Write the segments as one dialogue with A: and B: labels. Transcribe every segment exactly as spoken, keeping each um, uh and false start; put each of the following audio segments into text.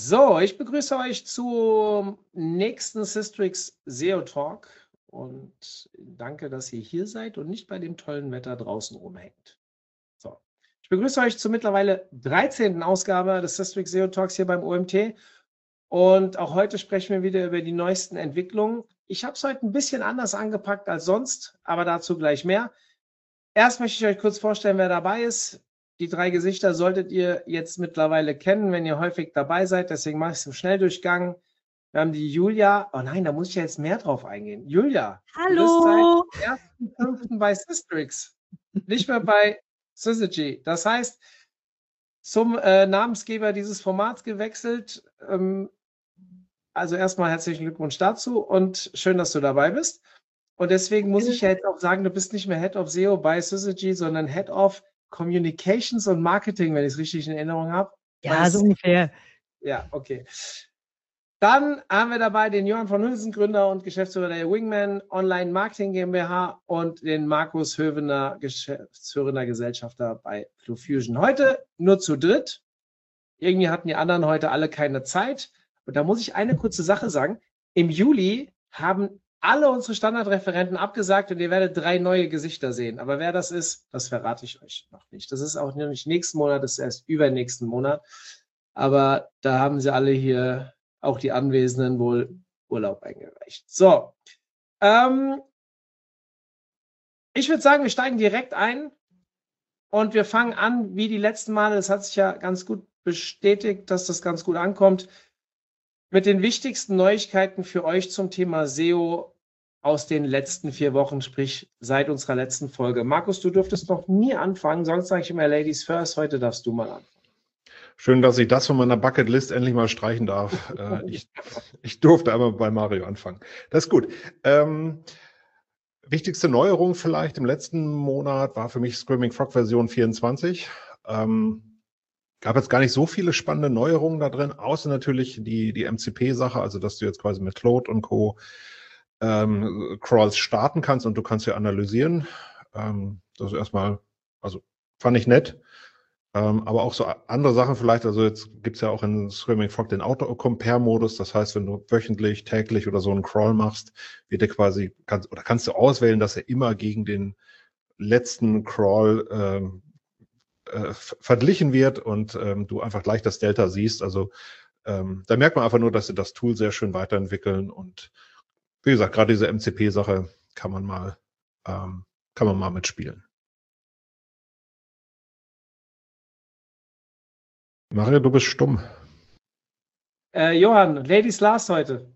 A: So, ich begrüße euch zum nächsten Systrix S E O Talk und danke, dass ihr hier seid und nicht bei dem tollen Wetter draußen rumhängt. So, ich begrüße euch zur mittlerweile dreizehnten Ausgabe des Systrix S E O Talks hier beim O M T und auch heute sprechen wir wieder über die neuesten Entwicklungen. Ich habe es heute ein bisschen anders angepackt als sonst, aber dazu gleich mehr. Erst möchte ich euch kurz vorstellen, wer dabei ist. Die drei Gesichter solltet ihr jetzt mittlerweile kennen, wenn ihr häufig dabei seid. Deswegen mache ich es im Schnelldurchgang. Wir haben die Julia. Oh nein, da muss ich ja jetzt mehr drauf eingehen. Julia,
B: Hallo.
A: du bist seit ersten fünften bei Systrix, nicht mehr bei Syzygy. Das heißt, zum äh, Namensgeber dieses Formats gewechselt. Ähm, also erstmal herzlichen Glückwunsch dazu und schön, dass du dabei bist. Und deswegen muss ich ja jetzt auch sagen, du bist nicht mehr Head of S E O bei Syzygy, sondern Head of Communications und Marketing, wenn ich es richtig in Erinnerung habe.
B: Ja, so ungefähr.
A: Ja, okay. Dann haben wir dabei den Johann von Hülsen, Gründer und Geschäftsführer der Wingman Online Marketing GmbH und den Markus Hövener, geschäftsführender Gesellschafter bei Flufusion. Heute nur zu dritt. Irgendwie hatten die anderen heute alle keine Zeit. Und da muss ich eine kurze Sache sagen. Im Juli haben alle unsere Standardreferenten abgesagt und ihr werdet drei neue Gesichter sehen. Aber wer das ist, das verrate ich euch noch nicht. Das ist auch nicht nächsten Monat, das ist erst übernächsten Monat. Aber da haben sie alle hier, auch die Anwesenden, wohl Urlaub eingereicht. So, ähm, ich würde sagen, wir steigen direkt ein und wir fangen an, wie die letzten Male. Das hat sich ja ganz gut bestätigt, dass das ganz gut ankommt, mit den wichtigsten Neuigkeiten für euch zum Thema S E O aus den letzten vier Wochen, sprich seit unserer letzten Folge. Markus, du durftest noch nie anfangen, sonst sage ich immer Ladies first, heute darfst du mal anfangen.
C: Schön, dass ich das von meiner Bucketlist endlich mal streichen darf. äh, ich, ich durfte aber bei Mario anfangen. Das ist gut. Ähm, wichtigste Neuerung vielleicht im letzten Monat war für mich Screaming Frog Version vierundzwanzig. Ähm, gab jetzt gar nicht so viele spannende Neuerungen da drin, außer natürlich die, die M C P-Sache, also dass du jetzt quasi mit Claude und Co. Ähm, Crawls starten kannst und du kannst ja analysieren. Ähm, das ist erstmal, also fand ich nett. Ähm, aber auch so andere Sachen vielleicht, also jetzt gibt's ja auch in Screaming Frog den Auto-Compare-Modus, das heißt, wenn du wöchentlich, täglich oder so einen Crawl machst, wird der quasi, kannst, oder kannst du auswählen, dass er immer gegen den letzten Crawl ähm, äh, verglichen wird und ähm, du einfach gleich das Delta siehst. Also ähm, da merkt man einfach nur, dass sie das Tool sehr schön weiterentwickeln und wie gesagt, gerade diese M C P-Sache kann man mal, ähm, kann man mal mitspielen. Mario, du bist stumm.
A: Äh, Johann, Ladies last heute.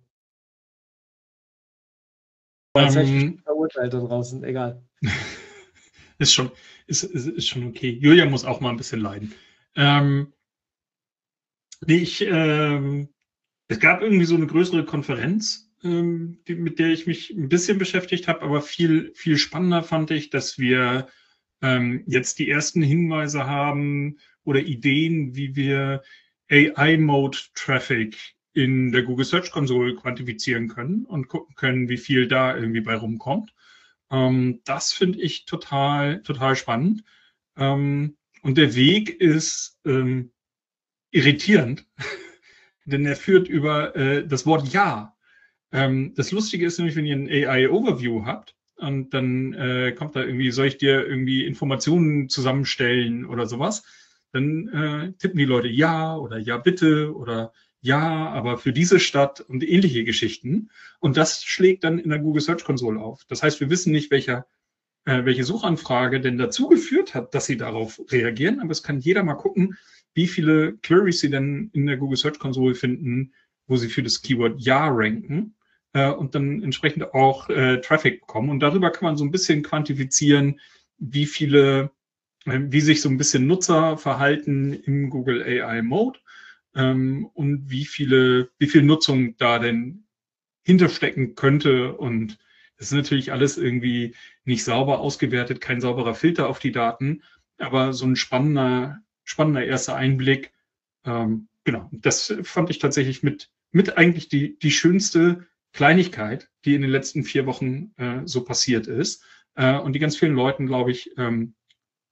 A: Jetzt ähm, hätte ich verurteilt da draußen, egal.
D: ist, schon, ist, ist, ist schon okay. Julia muss auch mal ein bisschen leiden. Ähm, nee, ich, ähm, es gab irgendwie so eine größere Konferenz, ähm, die, mit der ich mich ein bisschen beschäftigt habe, aber viel, viel spannender fand ich, dass wir ähm, jetzt die ersten Hinweise haben oder Ideen, wie wir A I-Mode-Traffic in der Google Search Console quantifizieren können und gucken können, wie viel da irgendwie bei rumkommt. Ähm, das finde ich total, total spannend. Ähm, und der Weg ist ähm, irritierend, denn er führt über äh, das Wort Ja. Ähm, das Lustige ist nämlich, wenn ihr ein A I-Overview habt, und dann äh, kommt da irgendwie, soll ich dir irgendwie Informationen zusammenstellen oder sowas, dann äh, tippen die Leute Ja oder Ja bitte oder Ja, aber für diese Stadt und ähnliche Geschichten. Und das schlägt dann in der Google Search Console auf. Das heißt, wir wissen nicht, welcher, äh, welche Suchanfrage denn dazu geführt hat, dass sie darauf reagieren, aber es kann jeder mal gucken, wie viele Queries sie denn in der Google Search Console finden, wo sie für das Keyword Ja ranken. Und dann entsprechend auch äh, Traffic bekommen. Und darüber kann man so ein bisschen quantifizieren, wie viele, äh, wie sich so ein bisschen Nutzer verhalten im Google A I Mode ähm, und wie viele, wie viel Nutzung da denn hinterstecken könnte. Und das ist natürlich alles irgendwie nicht sauber ausgewertet, kein sauberer Filter auf die Daten, aber so ein spannender, spannender erster Einblick. Ähm, genau, das fand ich tatsächlich mit, mit eigentlich die, die schönste Kleinigkeit, die in den letzten vier Wochen äh, so passiert ist äh, und die ganz vielen Leuten, glaube ich, ähm,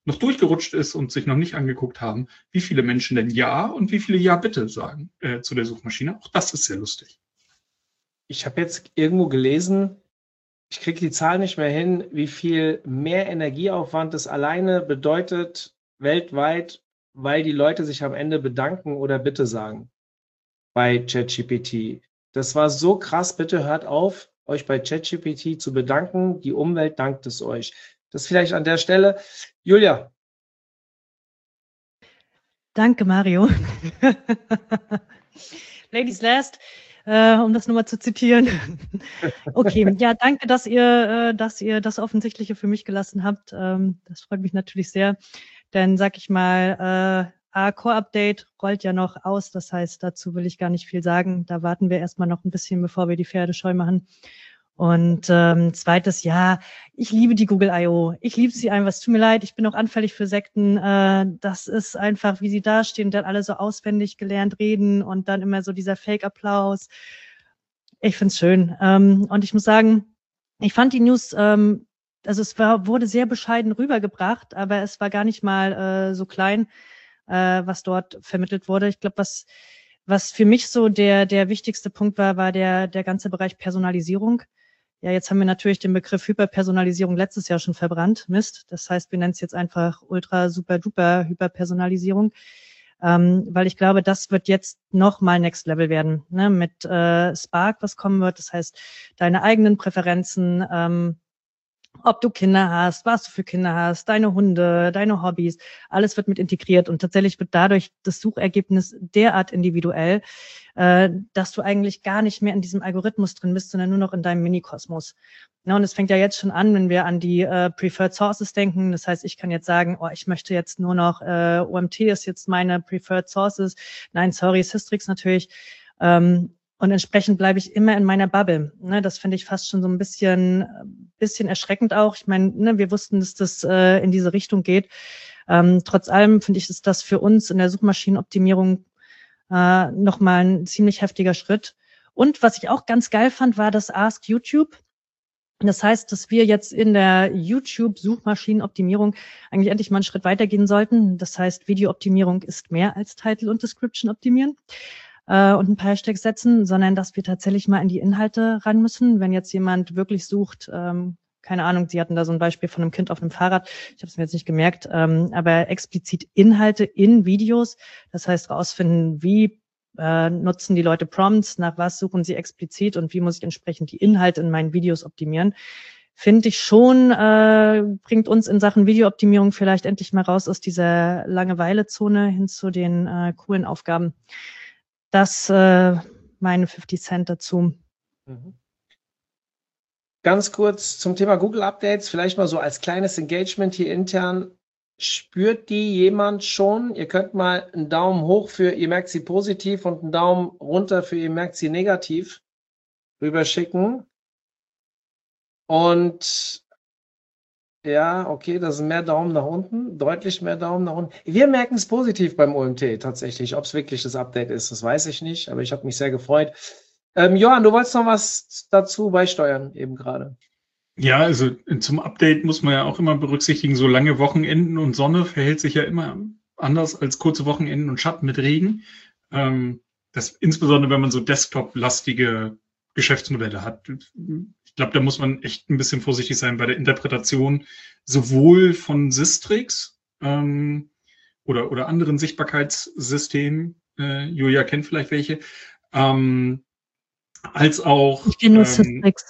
D: noch durchgerutscht ist und sich noch nicht angeguckt haben, wie viele Menschen denn Ja und wie viele Ja bitte sagen äh, zu der Suchmaschine. Auch das ist sehr lustig.
A: Ich habe jetzt irgendwo gelesen, ich kriege die Zahl nicht mehr hin, wie viel mehr Energieaufwand das alleine bedeutet weltweit, weil die Leute sich am Ende bedanken oder Bitte sagen bei ChatGPT. Das war so krass, bitte hört auf, euch bei ChatGPT zu bedanken. Die Umwelt dankt es euch. Das vielleicht an der Stelle. Julia.
B: Danke, Mario. Ladies last, äh, um das nochmal zu zitieren. Okay, ja, danke, dass ihr, äh, dass ihr das Offensichtliche für mich gelassen habt. Ähm, das freut mich natürlich sehr. Denn, sag ich mal, äh, Core-Update rollt ja noch aus. Das heißt, dazu will ich gar nicht viel sagen. Da warten wir erstmal noch ein bisschen, bevor wir die Pferde scheu machen. Und ähm, zweites, ja, ich liebe die Google I O. Ich liebe sie einfach. Es tut mir leid, ich bin auch anfällig für Sekten. Äh, das ist einfach, wie sie dastehen, dann alle so auswendig gelernt reden und dann immer so dieser Fake-Applaus. Ich find's schön. Ähm, und ich muss sagen, ich fand die News, ähm, also es war, wurde sehr bescheiden rübergebracht, aber es war gar nicht mal äh, so klein, äh, was dort vermittelt wurde. Ich glaube, was was für mich so der der wichtigste Punkt war, war der der ganze Bereich Personalisierung. Ja, jetzt haben wir natürlich den Begriff Hyperpersonalisierung letztes Jahr schon verbrannt. Mist. Das heißt, wir nennen es jetzt einfach ultra, super, duper Hyperpersonalisierung. Ähm, weil ich glaube, das wird jetzt noch mal Next Level werden, ne? Mit äh, Spark, was kommen wird. Das heißt, deine eigenen Präferenzen, ähm, ob du Kinder hast, was du für Kinder hast, deine Hunde, deine Hobbys, alles wird mit integriert und tatsächlich wird dadurch das Suchergebnis derart individuell, äh, dass du eigentlich gar nicht mehr in diesem Algorithmus drin bist, sondern nur noch in deinem Mini-Kosmos. Ja, und es fängt ja jetzt schon an, wenn wir an die äh, Preferred Sources denken. Das heißt, ich kann jetzt sagen, oh, ich möchte jetzt nur noch, äh, O M T ist jetzt meine Preferred Sources. Nein, sorry, Systrix natürlich. Ähm, Und entsprechend bleibe ich immer in meiner Bubble. Ne, das finde ich fast schon so ein bisschen, bisschen erschreckend auch. Ich meine, ne, wir wussten, dass das äh, in diese Richtung geht. Ähm, trotz allem finde ich, ist das für uns in der Suchmaschinenoptimierung äh, nochmal ein ziemlich heftiger Schritt. Und was ich auch ganz geil fand, war das Ask YouTube. Das heißt, dass wir jetzt in der YouTube-Suchmaschinenoptimierung eigentlich endlich mal einen Schritt weitergehen sollten. Das heißt, Videooptimierung ist mehr als Title und Description optimieren und ein paar Hashtags setzen, sondern dass wir tatsächlich mal in die Inhalte ran müssen. Wenn jetzt jemand wirklich sucht, ähm, keine Ahnung, Sie hatten da so ein Beispiel von einem Kind auf einem Fahrrad, ich habe es mir jetzt nicht gemerkt, ähm, aber explizit Inhalte in Videos, das heißt rausfinden, wie äh, nutzen die Leute Prompts, nach was suchen sie explizit und wie muss ich entsprechend die Inhalte in meinen Videos optimieren, finde ich schon, äh, bringt uns in Sachen Videooptimierung vielleicht endlich mal raus aus dieser Langeweilezone hin zu den äh, coolen Aufgaben. Das äh, meine fünfzig Cent dazu.
A: Mhm. Ganz kurz zum Thema Google Updates, vielleicht mal so als kleines Engagement hier intern. Spürt die jemand schon? Ihr könnt mal einen Daumen hoch für ihr merkt sie positiv und einen Daumen runter für ihr merkt sie negativ rüberschicken. Und ja, okay, das sind mehr Daumen nach unten, deutlich mehr Daumen nach unten. Wir merken es positiv beim O M T tatsächlich. Ob es wirklich das Update ist, das weiß ich nicht, aber ich habe mich sehr gefreut. Ähm, Johann, du wolltest noch was dazu beisteuern eben gerade.
D: Ja, also zum Update muss man ja auch immer berücksichtigen, so lange Wochenenden und Sonne verhält sich ja immer anders als kurze Wochenenden und Schatten mit Regen. Ähm, das insbesondere, wenn man so Desktop-lastige Geschäftsmodelle hat. Ich glaube, da muss man echt ein bisschen vorsichtig sein bei der Interpretation sowohl von Systrix ähm, oder, oder anderen Sichtbarkeitssystemen, äh, Julia kennt vielleicht welche, ähm, als auch...
B: Ich kenne nur
D: ähm,
B: Systrix.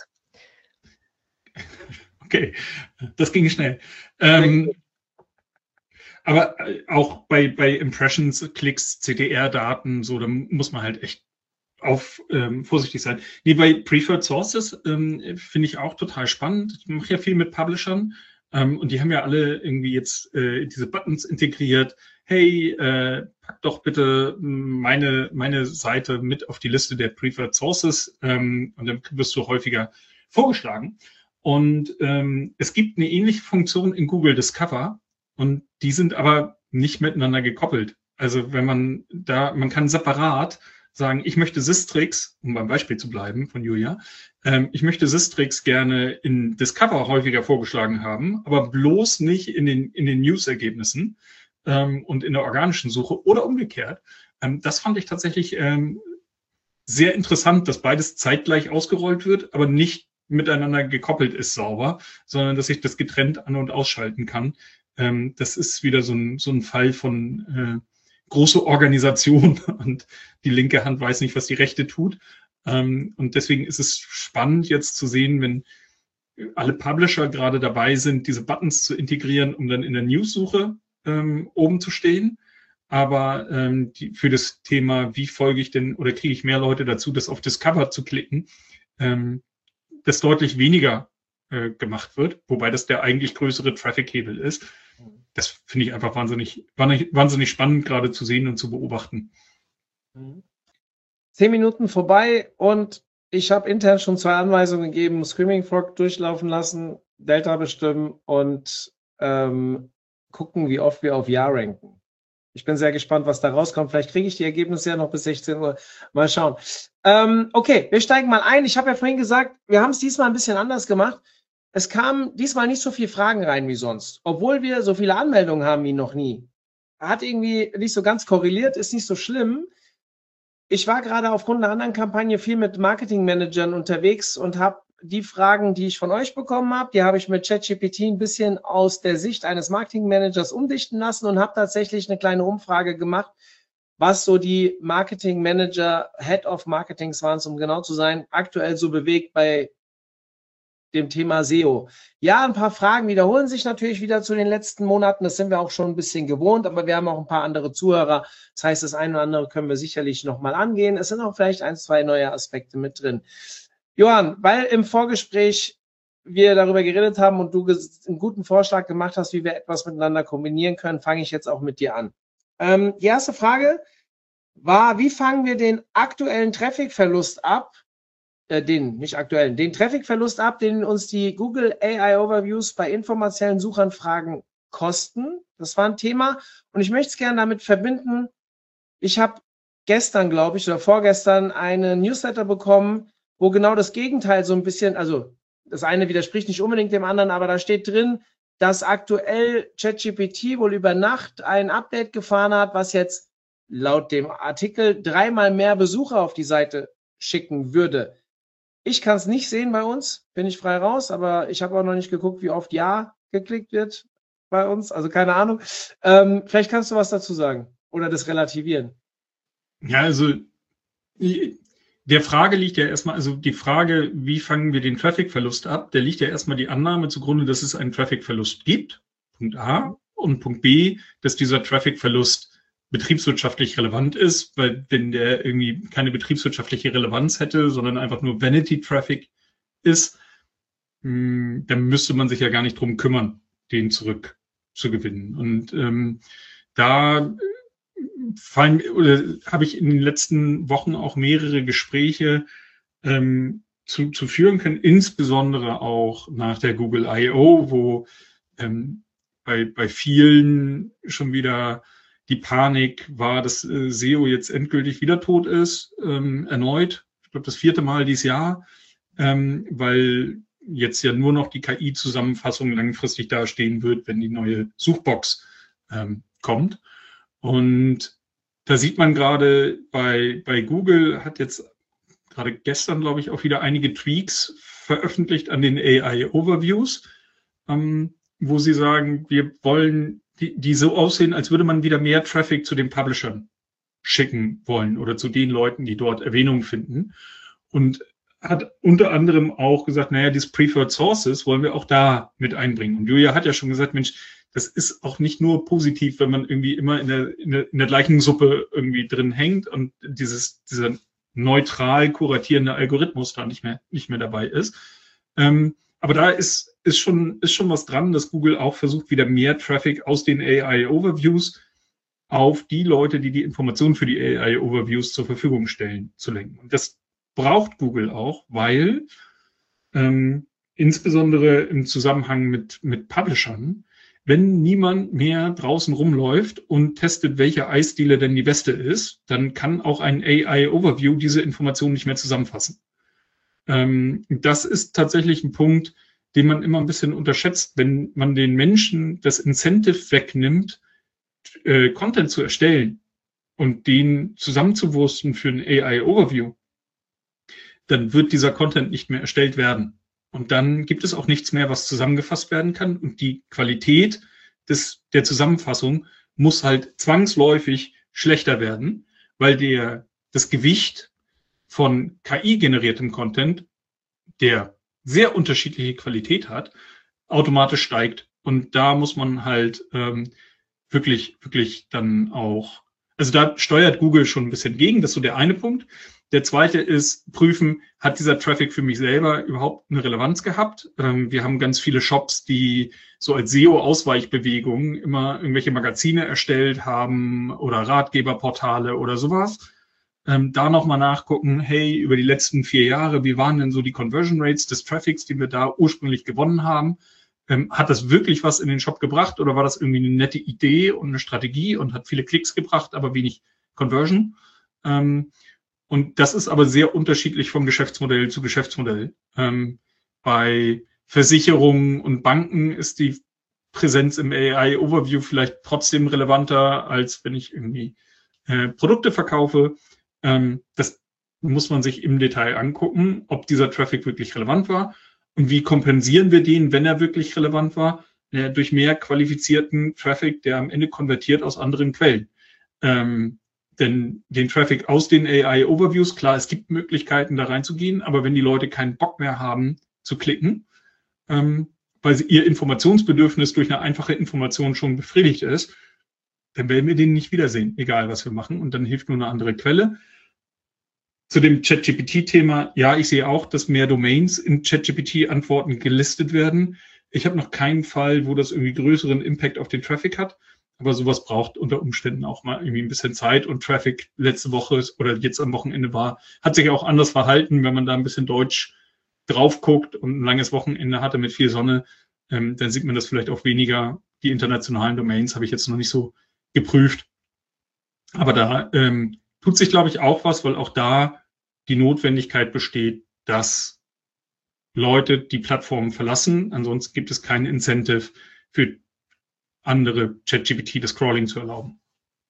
D: Okay, das ging schnell. Ähm, aber auch bei, bei Impressions, Klicks, C D R-Daten, so, da muss man halt echt auf ähm, vorsichtig sein. Nee, bei Preferred Sources ähm, finde ich auch total spannend. Ich mache ja viel mit Publishern ähm, und die haben ja alle irgendwie jetzt äh, diese Buttons integriert. Hey, äh, pack doch bitte meine, meine Seite mit auf die Liste der Preferred Sources ähm, und dann wirst du häufiger vorgeschlagen. Und ähm, es gibt eine ähnliche Funktion in Google Discover und die sind aber nicht miteinander gekoppelt. Also wenn man da, man kann separat sagen, ich möchte Sistrix, um beim Beispiel zu bleiben von Julia, ähm, ich möchte Sistrix gerne in Discover häufiger vorgeschlagen haben, aber bloß nicht in den, in den News-Ergebnissen ähm, und in der organischen Suche oder umgekehrt. Ähm, das fand ich tatsächlich ähm, sehr interessant, dass beides zeitgleich ausgerollt wird, aber nicht miteinander gekoppelt ist sauber, sondern dass ich das getrennt an- und ausschalten kann. Ähm, das ist wieder so ein, so ein Fall von äh, große Organisation und die linke Hand weiß nicht, was die rechte tut. Ähm, und deswegen ist es spannend jetzt zu sehen, wenn alle Publisher gerade dabei sind, diese Buttons zu integrieren, um dann in der News-Suche ähm, oben zu stehen. Aber ähm, die, für das Thema, wie folge ich denn oder kriege ich mehr Leute dazu, das auf Discover zu klicken, ähm, das deutlich weniger äh, gemacht wird, wobei das der eigentlich größere Traffic-Hebel ist. Das finde ich einfach wahnsinnig, wahnsinnig spannend gerade zu sehen und zu beobachten.
A: Zehn Minuten vorbei und ich habe intern schon zwei Anweisungen gegeben, Screaming Frog durchlaufen lassen, Delta bestimmen und ähm, gucken, wie oft wir auf Ja ranken. Ich bin sehr gespannt, was da rauskommt. Vielleicht kriege ich die Ergebnisse ja noch bis sechzehn Uhr. Mal schauen. Ähm, okay, wir steigen mal ein. Ich habe ja vorhin gesagt, wir haben es diesmal ein bisschen anders gemacht. Es kamen diesmal nicht so viele Fragen rein wie sonst, obwohl wir so viele Anmeldungen haben wie noch nie. Hat irgendwie nicht so ganz korreliert, ist nicht so schlimm. Ich war gerade aufgrund einer anderen Kampagne viel mit Marketingmanagern unterwegs und habe die Fragen, die ich von euch bekommen habe, die habe ich mit ChatGPT ein bisschen aus der Sicht eines Marketingmanagers umdichten lassen und habe tatsächlich eine kleine Umfrage gemacht, was so die Marketingmanager, Head of Marketings waren, um genau zu sein, aktuell so bewegt bei dem Thema S E O. Ja, ein paar Fragen wiederholen sich natürlich wieder zu den letzten Monaten. Das sind wir auch schon ein bisschen gewohnt, aber wir haben auch ein paar andere Zuhörer. Das heißt, das eine oder andere können wir sicherlich nochmal angehen. Es sind auch vielleicht ein, zwei neue Aspekte mit drin. Johann, weil im Vorgespräch wir darüber geredet haben und du einen guten Vorschlag gemacht hast, wie wir etwas miteinander kombinieren können, fange ich jetzt auch mit dir an. Ähm, die erste Frage war, wie fangen wir den aktuellen Traffic-Verlust ab, äh, den, nicht aktuellen, den Traffic-Verlust ab, den uns die Google A I Overviews bei informationellen Suchanfragen kosten. Das war ein Thema und ich möchte es gerne damit verbinden. Ich habe gestern, glaube ich, oder vorgestern einen Newsletter bekommen, wo genau das Gegenteil so ein bisschen, also das eine widerspricht nicht unbedingt dem anderen, aber da steht drin, dass aktuell ChatGPT wohl über Nacht ein Update gefahren hat, was jetzt laut dem Artikel dreimal mehr Besucher auf die Seite schicken würde. Ich kann es nicht sehen bei uns, bin ich frei raus, aber ich habe auch noch nicht geguckt, wie oft Ja geklickt wird bei uns, also keine Ahnung. Ähm, vielleicht kannst du was dazu sagen oder das relativieren.
D: Ja, also der Frage liegt ja erstmal, also die Frage, wie fangen wir den Traffic-Verlust ab, der liegt ja erstmal die Annahme zugrunde, dass es einen Traffic-Verlust gibt, Punkt A, und Punkt B, dass dieser Traffic-Verlust betriebswirtschaftlich relevant ist, weil wenn der irgendwie keine betriebswirtschaftliche Relevanz hätte, sondern einfach nur Vanity-Traffic ist, dann müsste man sich ja gar nicht drum kümmern, den zurück zu gewinnen. Und ähm, da fallen oder habe ich in den letzten Wochen auch mehrere Gespräche ähm, zu, zu führen können, insbesondere auch nach der Google I O, wo ähm, bei, bei vielen schon wieder die Panik war, dass äh, S E O jetzt endgültig wieder tot ist, ähm, erneut, ich glaube das vierte Mal dieses Jahr, ähm, weil jetzt ja nur noch die K I-Zusammenfassung langfristig dastehen wird, wenn die neue Suchbox ähm, kommt. Und da sieht man gerade bei, bei Google hat jetzt gerade gestern, glaube ich, auch wieder einige Tweaks veröffentlicht an den A I Overviews, ähm, wo sie sagen, wir wollen die, die so aussehen, als würde man wieder mehr Traffic zu den Publishern schicken wollen oder zu den Leuten, die dort Erwähnung finden. Und hat unter anderem auch gesagt, naja, diese Preferred Sources wollen wir auch da mit einbringen. Und Julia hat ja schon gesagt, Mensch, das ist auch nicht nur positiv, wenn man irgendwie immer in der, in der, in der gleichen Suppe irgendwie drin hängt und dieses, dieser neutral kuratierende Algorithmus da nicht mehr, nicht mehr dabei ist. Ähm, aber da ist, ist schon, ist schon was dran, dass Google auch versucht, wieder mehr Traffic aus den A I Overviews auf die Leute, die die Informationen für die A I Overviews zur Verfügung stellen, zu lenken. Und das braucht Google auch, weil ähm, insbesondere im Zusammenhang mit, mit Publishern wenn niemand mehr draußen rumläuft und testet, welche Eisdiele denn die beste ist, dann kann auch ein A I-Overview diese Informationen nicht mehr zusammenfassen. Ähm, das ist tatsächlich ein Punkt, den man immer ein bisschen unterschätzt, wenn man den Menschen das Incentive wegnimmt, äh, Content zu erstellen und den zusammenzuwursten für ein A I-Overview, dann wird dieser Content nicht mehr erstellt werden. Und dann gibt es auch nichts mehr, was zusammengefasst werden kann. Und die Qualität des, der Zusammenfassung muss halt zwangsläufig schlechter werden, weil der, das Gewicht von K I-generiertem Content, der sehr unterschiedliche Qualität hat, automatisch steigt. Und da muss man halt ähm, wirklich, wirklich dann auch, also da steuert Google schon ein bisschen gegen, das ist so der eine Punkt. Der zweite ist prüfen, hat dieser Traffic für mich selber überhaupt eine Relevanz gehabt? Ähm, wir haben ganz viele Shops, die so als S E O-Ausweichbewegung immer irgendwelche Magazine erstellt haben oder Ratgeberportale oder sowas. Ähm, da nochmal nachgucken, hey, über die letzten vier Jahre, wie waren denn so die Conversion Rates des Traffics, die wir da ursprünglich gewonnen haben? Ähm, hat das wirklich was in den Shop gebracht oder war das irgendwie eine nette Idee und eine Strategie und hat viele Klicks gebracht, aber wenig Conversion? Ähm, Und das ist aber sehr unterschiedlich vom Geschäftsmodell zu Geschäftsmodell. Ähm, bei Versicherungen und Banken ist die Präsenz im A I-Overview vielleicht trotzdem relevanter, als wenn ich irgendwie äh, Produkte verkaufe. Ähm, das muss man sich im Detail angucken, ob dieser Traffic wirklich relevant war und wie kompensieren wir den, wenn er wirklich relevant war, äh, durch mehr qualifizierten Traffic, der am Ende konvertiert aus anderen Quellen. Ähm, Denn den Traffic aus den A I-Overviews, klar, es gibt Möglichkeiten, da reinzugehen, aber wenn die Leute keinen Bock mehr haben, zu klicken, ähm, weil sie ihr Informationsbedürfnis durch eine einfache Information schon befriedigt ist, dann werden wir den nicht wiedersehen, egal was wir machen. Und dann hilft nur eine andere Quelle. Zu dem ChatGPT-Thema, ja, ich sehe auch, dass mehr Domains in ChatGPT-Antworten gelistet werden. Ich habe noch keinen Fall, wo das irgendwie größeren Impact auf den Traffic hat. Aber sowas braucht unter Umständen auch mal irgendwie ein bisschen Zeit und Traffic letzte Woche oder jetzt am Wochenende war, hat sich auch anders verhalten, wenn man da ein bisschen Deutsch drauf guckt und ein langes Wochenende hatte mit viel Sonne, ähm, dann sieht man das vielleicht auch weniger. Die internationalen Domains habe ich jetzt noch nicht so geprüft. Aber da ähm, tut sich, glaube ich, auch was, weil auch da die Notwendigkeit besteht, dass Leute die Plattformen verlassen. Ansonsten gibt es kein Incentive für andere ChatGPT das Crawling zu erlauben.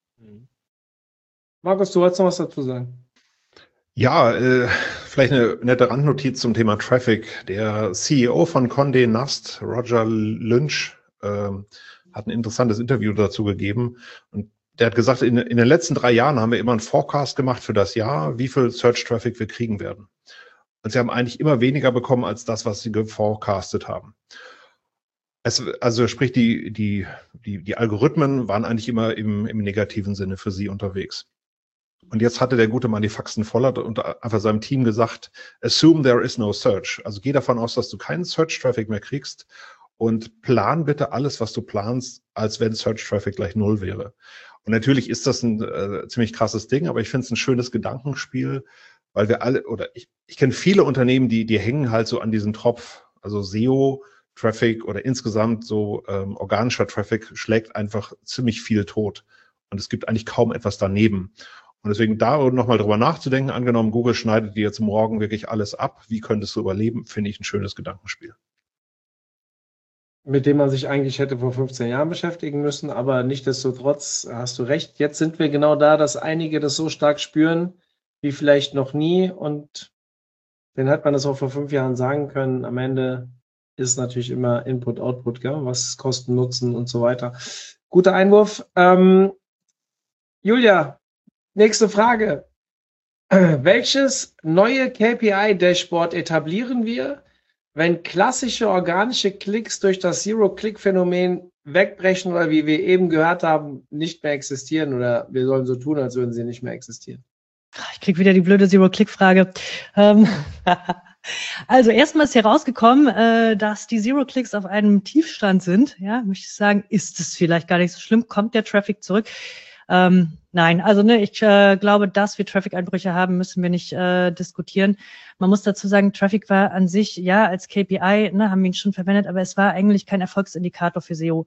A: Markus, du wolltest noch was dazu sagen?
C: Ja, äh, vielleicht eine nette Randnotiz zum Thema Traffic. Der C E O von Condé Nast, Roger Lynch, äh, hat ein interessantes Interview dazu gegeben. Und der hat gesagt, in, in den letzten drei Jahren haben wir immer einen Forecast gemacht für das Jahr, wie viel Search Traffic wir kriegen werden. Und sie haben eigentlich immer weniger bekommen als das, was sie geforecastet haben. Es, also sprich, die, die, die, die Algorithmen waren eigentlich immer im, im negativen Sinne für sie unterwegs. Und jetzt hatte der gute Mann die Faxen voller und einfach seinem Team gesagt, assume there is no search. Also geh davon aus, dass du keinen Search-Traffic mehr kriegst und plan bitte alles, was du planst, als wenn Search-Traffic gleich null wäre. Und natürlich ist das ein äh, ziemlich krasses Ding, aber ich finde es ein schönes Gedankenspiel, weil wir alle, oder ich, ich kenne viele Unternehmen, die, die hängen halt so an diesem Tropf, also S E O, Traffic oder insgesamt so ähm, organischer Traffic schlägt einfach ziemlich viel tot. Und es gibt eigentlich kaum etwas daneben. Und deswegen da nochmal drüber nachzudenken, angenommen, Google schneidet dir jetzt morgen wirklich alles ab, wie könntest du überleben, finde ich ein schönes Gedankenspiel.
A: Mit dem man sich eigentlich hätte vor fünfzehn Jahren beschäftigen müssen, aber nichtsdestotrotz hast du recht. Jetzt sind wir genau da, dass einige das so stark spüren, wie vielleicht noch nie. Und dann hat man das auch vor fünf Jahren sagen können. Am Ende ist natürlich immer Input, Output, gell? Was Kosten, Nutzen und so weiter. Guter Einwurf. Ähm, Julia, nächste Frage. Welches neue K P I-Dashboard etablieren wir, wenn klassische organische Klicks durch das Zero-Click-Phänomen wegbrechen oder wie wir eben gehört haben, nicht mehr existieren oder wir sollen so tun, als würden sie nicht mehr existieren?
B: Ich kriege wieder die blöde Zero-Click-Frage. Ähm, also erstmal ist herausgekommen, äh, dass die Zero-Clicks auf einem Tiefstand sind. Ja, möchte ich sagen, ist es vielleicht gar nicht so schlimm, kommt der Traffic zurück? Ähm, nein, also ne, ich äh, glaube, dass wir Traffic-Einbrüche haben, müssen wir nicht äh, diskutieren. Man muss dazu sagen, Traffic war an sich, ja, als K P I, ne, haben wir ihn schon verwendet, aber es war eigentlich kein Erfolgsindikator für S E O.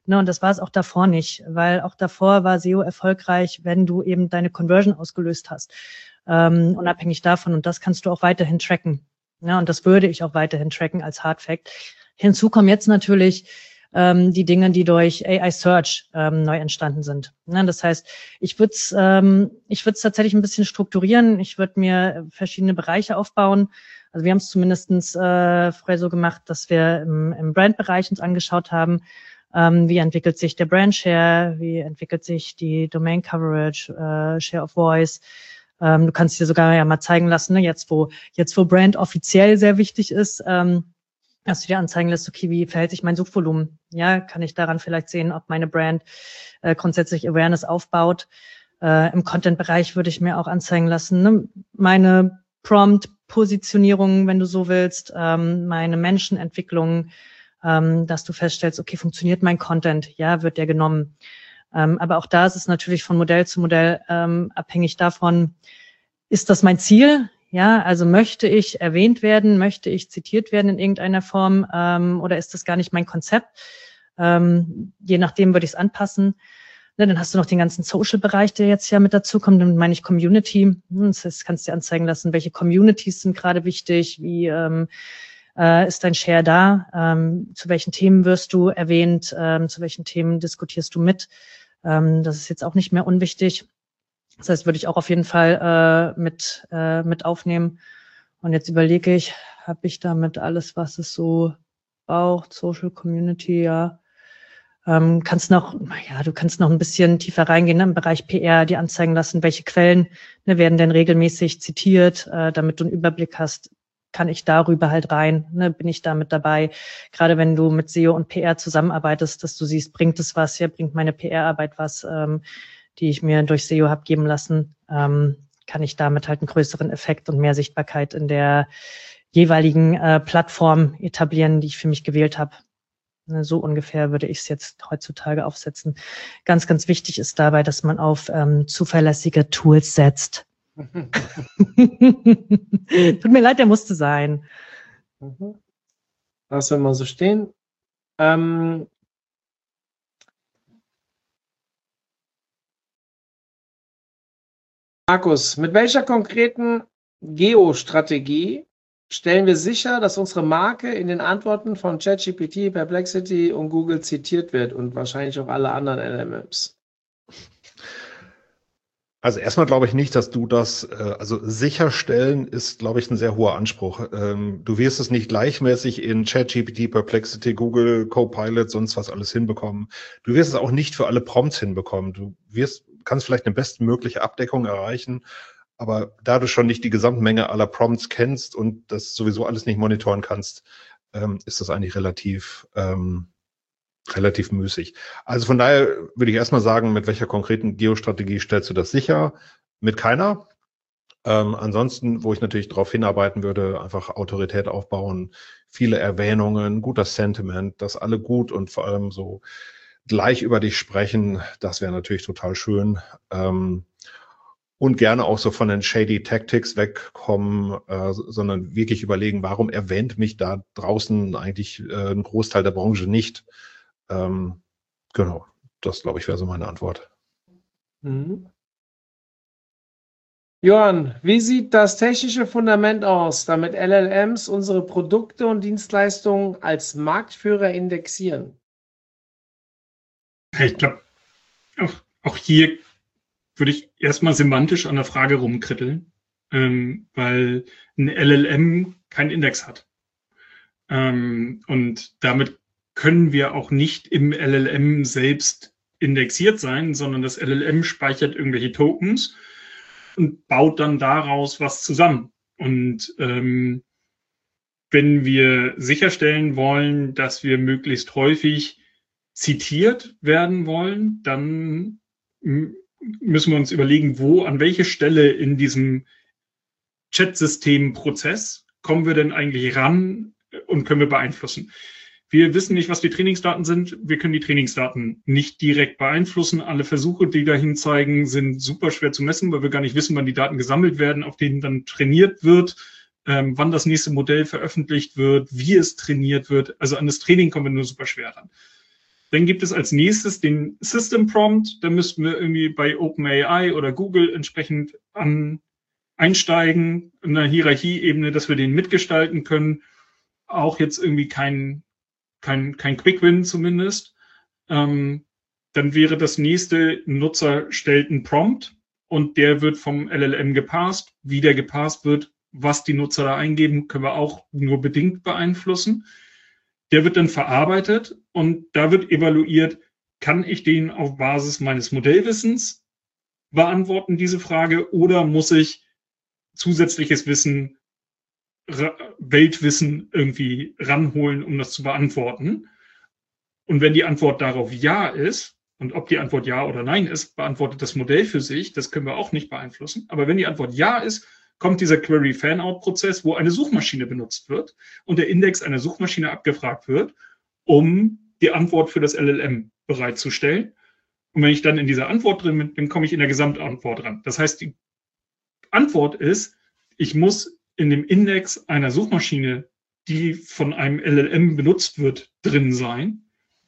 B: Ne, und das war es auch davor nicht, weil auch davor war S E O erfolgreich, wenn du eben deine Conversion ausgelöst hast, ähm, unabhängig davon. Und das kannst du auch weiterhin tracken. Ja, und das würde ich auch weiterhin tracken als Hard Fact. Hinzu kommen jetzt natürlich ähm, die Dinge, die durch A I Search ähm, neu entstanden sind. Ja, das heißt, ich würde es ähm, ich würde es tatsächlich ein bisschen strukturieren. Ich würde mir verschiedene Bereiche aufbauen. Also wir haben es zumindestens äh, früher so gemacht, dass wir im, im Brand-Bereich uns angeschaut haben, ähm, wie entwickelt sich der Brand-Share, wie entwickelt sich die Domain-Coverage, äh, Share of Voice. Ähm, du kannst dir sogar ja mal zeigen lassen, ne, jetzt wo jetzt wo Brand offiziell sehr wichtig ist, ähm, dass du dir anzeigen lässt, okay, wie verhält sich mein Suchvolumen? Ja, kann ich daran vielleicht sehen, ob meine Brand äh, grundsätzlich Awareness aufbaut. Äh, Im Content-Bereich würde ich mir auch anzeigen lassen, ne, meine Prompt-Positionierung, wenn du so willst, ähm, meine Menschenentwicklung, ähm, dass du feststellst, okay, funktioniert mein Content? Ja, wird der genommen? Ähm, aber auch da ist es natürlich von Modell zu Modell ähm, abhängig davon, ist das mein Ziel? Ja, also möchte ich erwähnt werden, möchte ich zitiert werden in irgendeiner Form ähm, oder ist das gar nicht mein Konzept? Ähm, je nachdem würde ich es anpassen. Ne, dann hast du noch den ganzen Social-Bereich, der jetzt ja mit dazu kommt. Dann meine ich Community. Das heißt, kannst du dir anzeigen lassen, welche Communities sind gerade wichtig, wie ähm, äh, ist dein Share da, ähm, zu welchen Themen wirst du erwähnt, ähm, zu welchen Themen diskutierst du mit. Ähm, das ist jetzt auch nicht mehr unwichtig. Das heißt, würde ich auch auf jeden Fall äh, mit äh, mit aufnehmen. Und jetzt überlege ich, habe ich damit alles, was es so braucht, Social Community, ja. Ähm, kannst noch, ja, du kannst noch ein bisschen tiefer reingehen, ne, im Bereich P R, dir anzeigen lassen, welche Quellen ne, werden denn regelmäßig zitiert, äh, damit du einen Überblick hast, kann ich darüber halt rein, ne, bin ich da mit dabei. Gerade wenn du mit S E O und P R zusammenarbeitest, dass du siehst, bringt es was, ja, bringt meine P R-Arbeit was, ähm, die ich mir durch S E O habe geben lassen, ähm, kann ich damit halt einen größeren Effekt und mehr Sichtbarkeit in der jeweiligen äh, Plattform etablieren, die ich für mich gewählt habe. Ne, so ungefähr würde ich es jetzt heutzutage aufsetzen. Ganz, ganz wichtig ist dabei, dass man auf ähm, zuverlässige Tools setzt. Tut mir leid, der musste sein.
A: Lassen wir mal so stehen. Ähm, Markus, mit welcher konkreten Geo-Strategie stellen wir sicher, dass unsere Marke in den Antworten von ChatGPT, Perplexity und Google zitiert wird und wahrscheinlich auch alle anderen L M Ms?
C: Also erstmal glaube ich nicht, dass du das, äh, also sicherstellen ist, glaube ich, ein sehr hoher Anspruch. Ähm, du wirst es nicht gleichmäßig in ChatGPT, Perplexity, Google, Copilot, sonst was alles hinbekommen. Du wirst es auch nicht für alle Prompts hinbekommen. Du wirst, kannst vielleicht eine bestmögliche Abdeckung erreichen, aber da du schon nicht die Gesamtmenge aller Prompts kennst und das sowieso alles nicht monitoren kannst, ähm, ist das eigentlich relativ ähm, relativ müßig. Also von daher würde ich erstmal sagen, mit welcher konkreten Geostrategie stellst du das sicher? Mit keiner. Ähm, ansonsten, wo ich natürlich darauf hinarbeiten würde, einfach Autorität aufbauen, viele Erwähnungen, guter Sentiment, dass alle gut und vor allem so gleich über dich sprechen, das wäre natürlich total schön. Ähm, und gerne auch so von den shady Tactics wegkommen, äh, sondern wirklich überlegen, warum erwähnt mich da draußen eigentlich äh, ein Großteil der Branche nicht? Ähm, genau, das glaube ich wäre so meine Antwort.
A: Mhm. Johann, wie sieht das technische Fundament aus, damit L L Ms unsere Produkte und Dienstleistungen als Marktführer indexieren?
D: Ich glaube, auch, auch hier würde ich erstmal semantisch an der Frage rumkritteln, ähm, weil ein L L M keinen Index hat. Ähm, und damit können wir auch nicht im L L M selbst indexiert sein, sondern das L L M speichert irgendwelche Tokens und baut dann daraus was zusammen. Und ähm, wenn wir sicherstellen wollen, dass wir möglichst häufig zitiert werden wollen, dann müssen wir uns überlegen, wo, an welche Stelle in diesem Chat-System-Prozess kommen wir denn eigentlich ran und können wir beeinflussen. Wir wissen nicht, was die Trainingsdaten sind. Wir können die Trainingsdaten nicht direkt beeinflussen. Alle Versuche, die dahin zeigen, sind super schwer zu messen, weil wir gar nicht wissen, wann die Daten gesammelt werden, auf denen dann trainiert wird, ähm, wann das nächste Modell veröffentlicht wird, wie es trainiert wird. Also an das Training kommen wir nur super schwer ran. Dann gibt es als nächstes den System Prompt. Da müssten wir irgendwie bei OpenAI oder Google entsprechend an, einsteigen in einer Hierarchieebene, dass wir den mitgestalten können. Auch jetzt irgendwie kein, kein, kein Quick-Win zumindest. Ähm, dann wäre das nächste, Nutzer stellt einen Prompt und der wird vom L L M gepasst. Wie der gepasst wird, was die Nutzer da eingeben, können wir auch nur bedingt beeinflussen. Der wird dann verarbeitet und da wird evaluiert, kann ich den auf Basis meines Modellwissens beantworten, diese Frage, oder muss ich zusätzliches Wissen, Weltwissen irgendwie ranholen, um das zu beantworten? Und wenn die Antwort darauf ja ist, und ob die Antwort ja oder nein ist, beantwortet das Modell für sich, das können wir auch nicht beeinflussen. Aber wenn die Antwort ja ist, kommt dieser Query-Fan-Out-Prozess, wo eine Suchmaschine benutzt wird und der Index einer Suchmaschine abgefragt wird, um die Antwort für das L L M bereitzustellen. Und wenn ich dann in dieser Antwort drin bin, dann komme ich in der Gesamtantwort ran. Das heißt, die Antwort ist, ich muss in dem Index einer Suchmaschine, die von einem L L M benutzt wird, drin sein,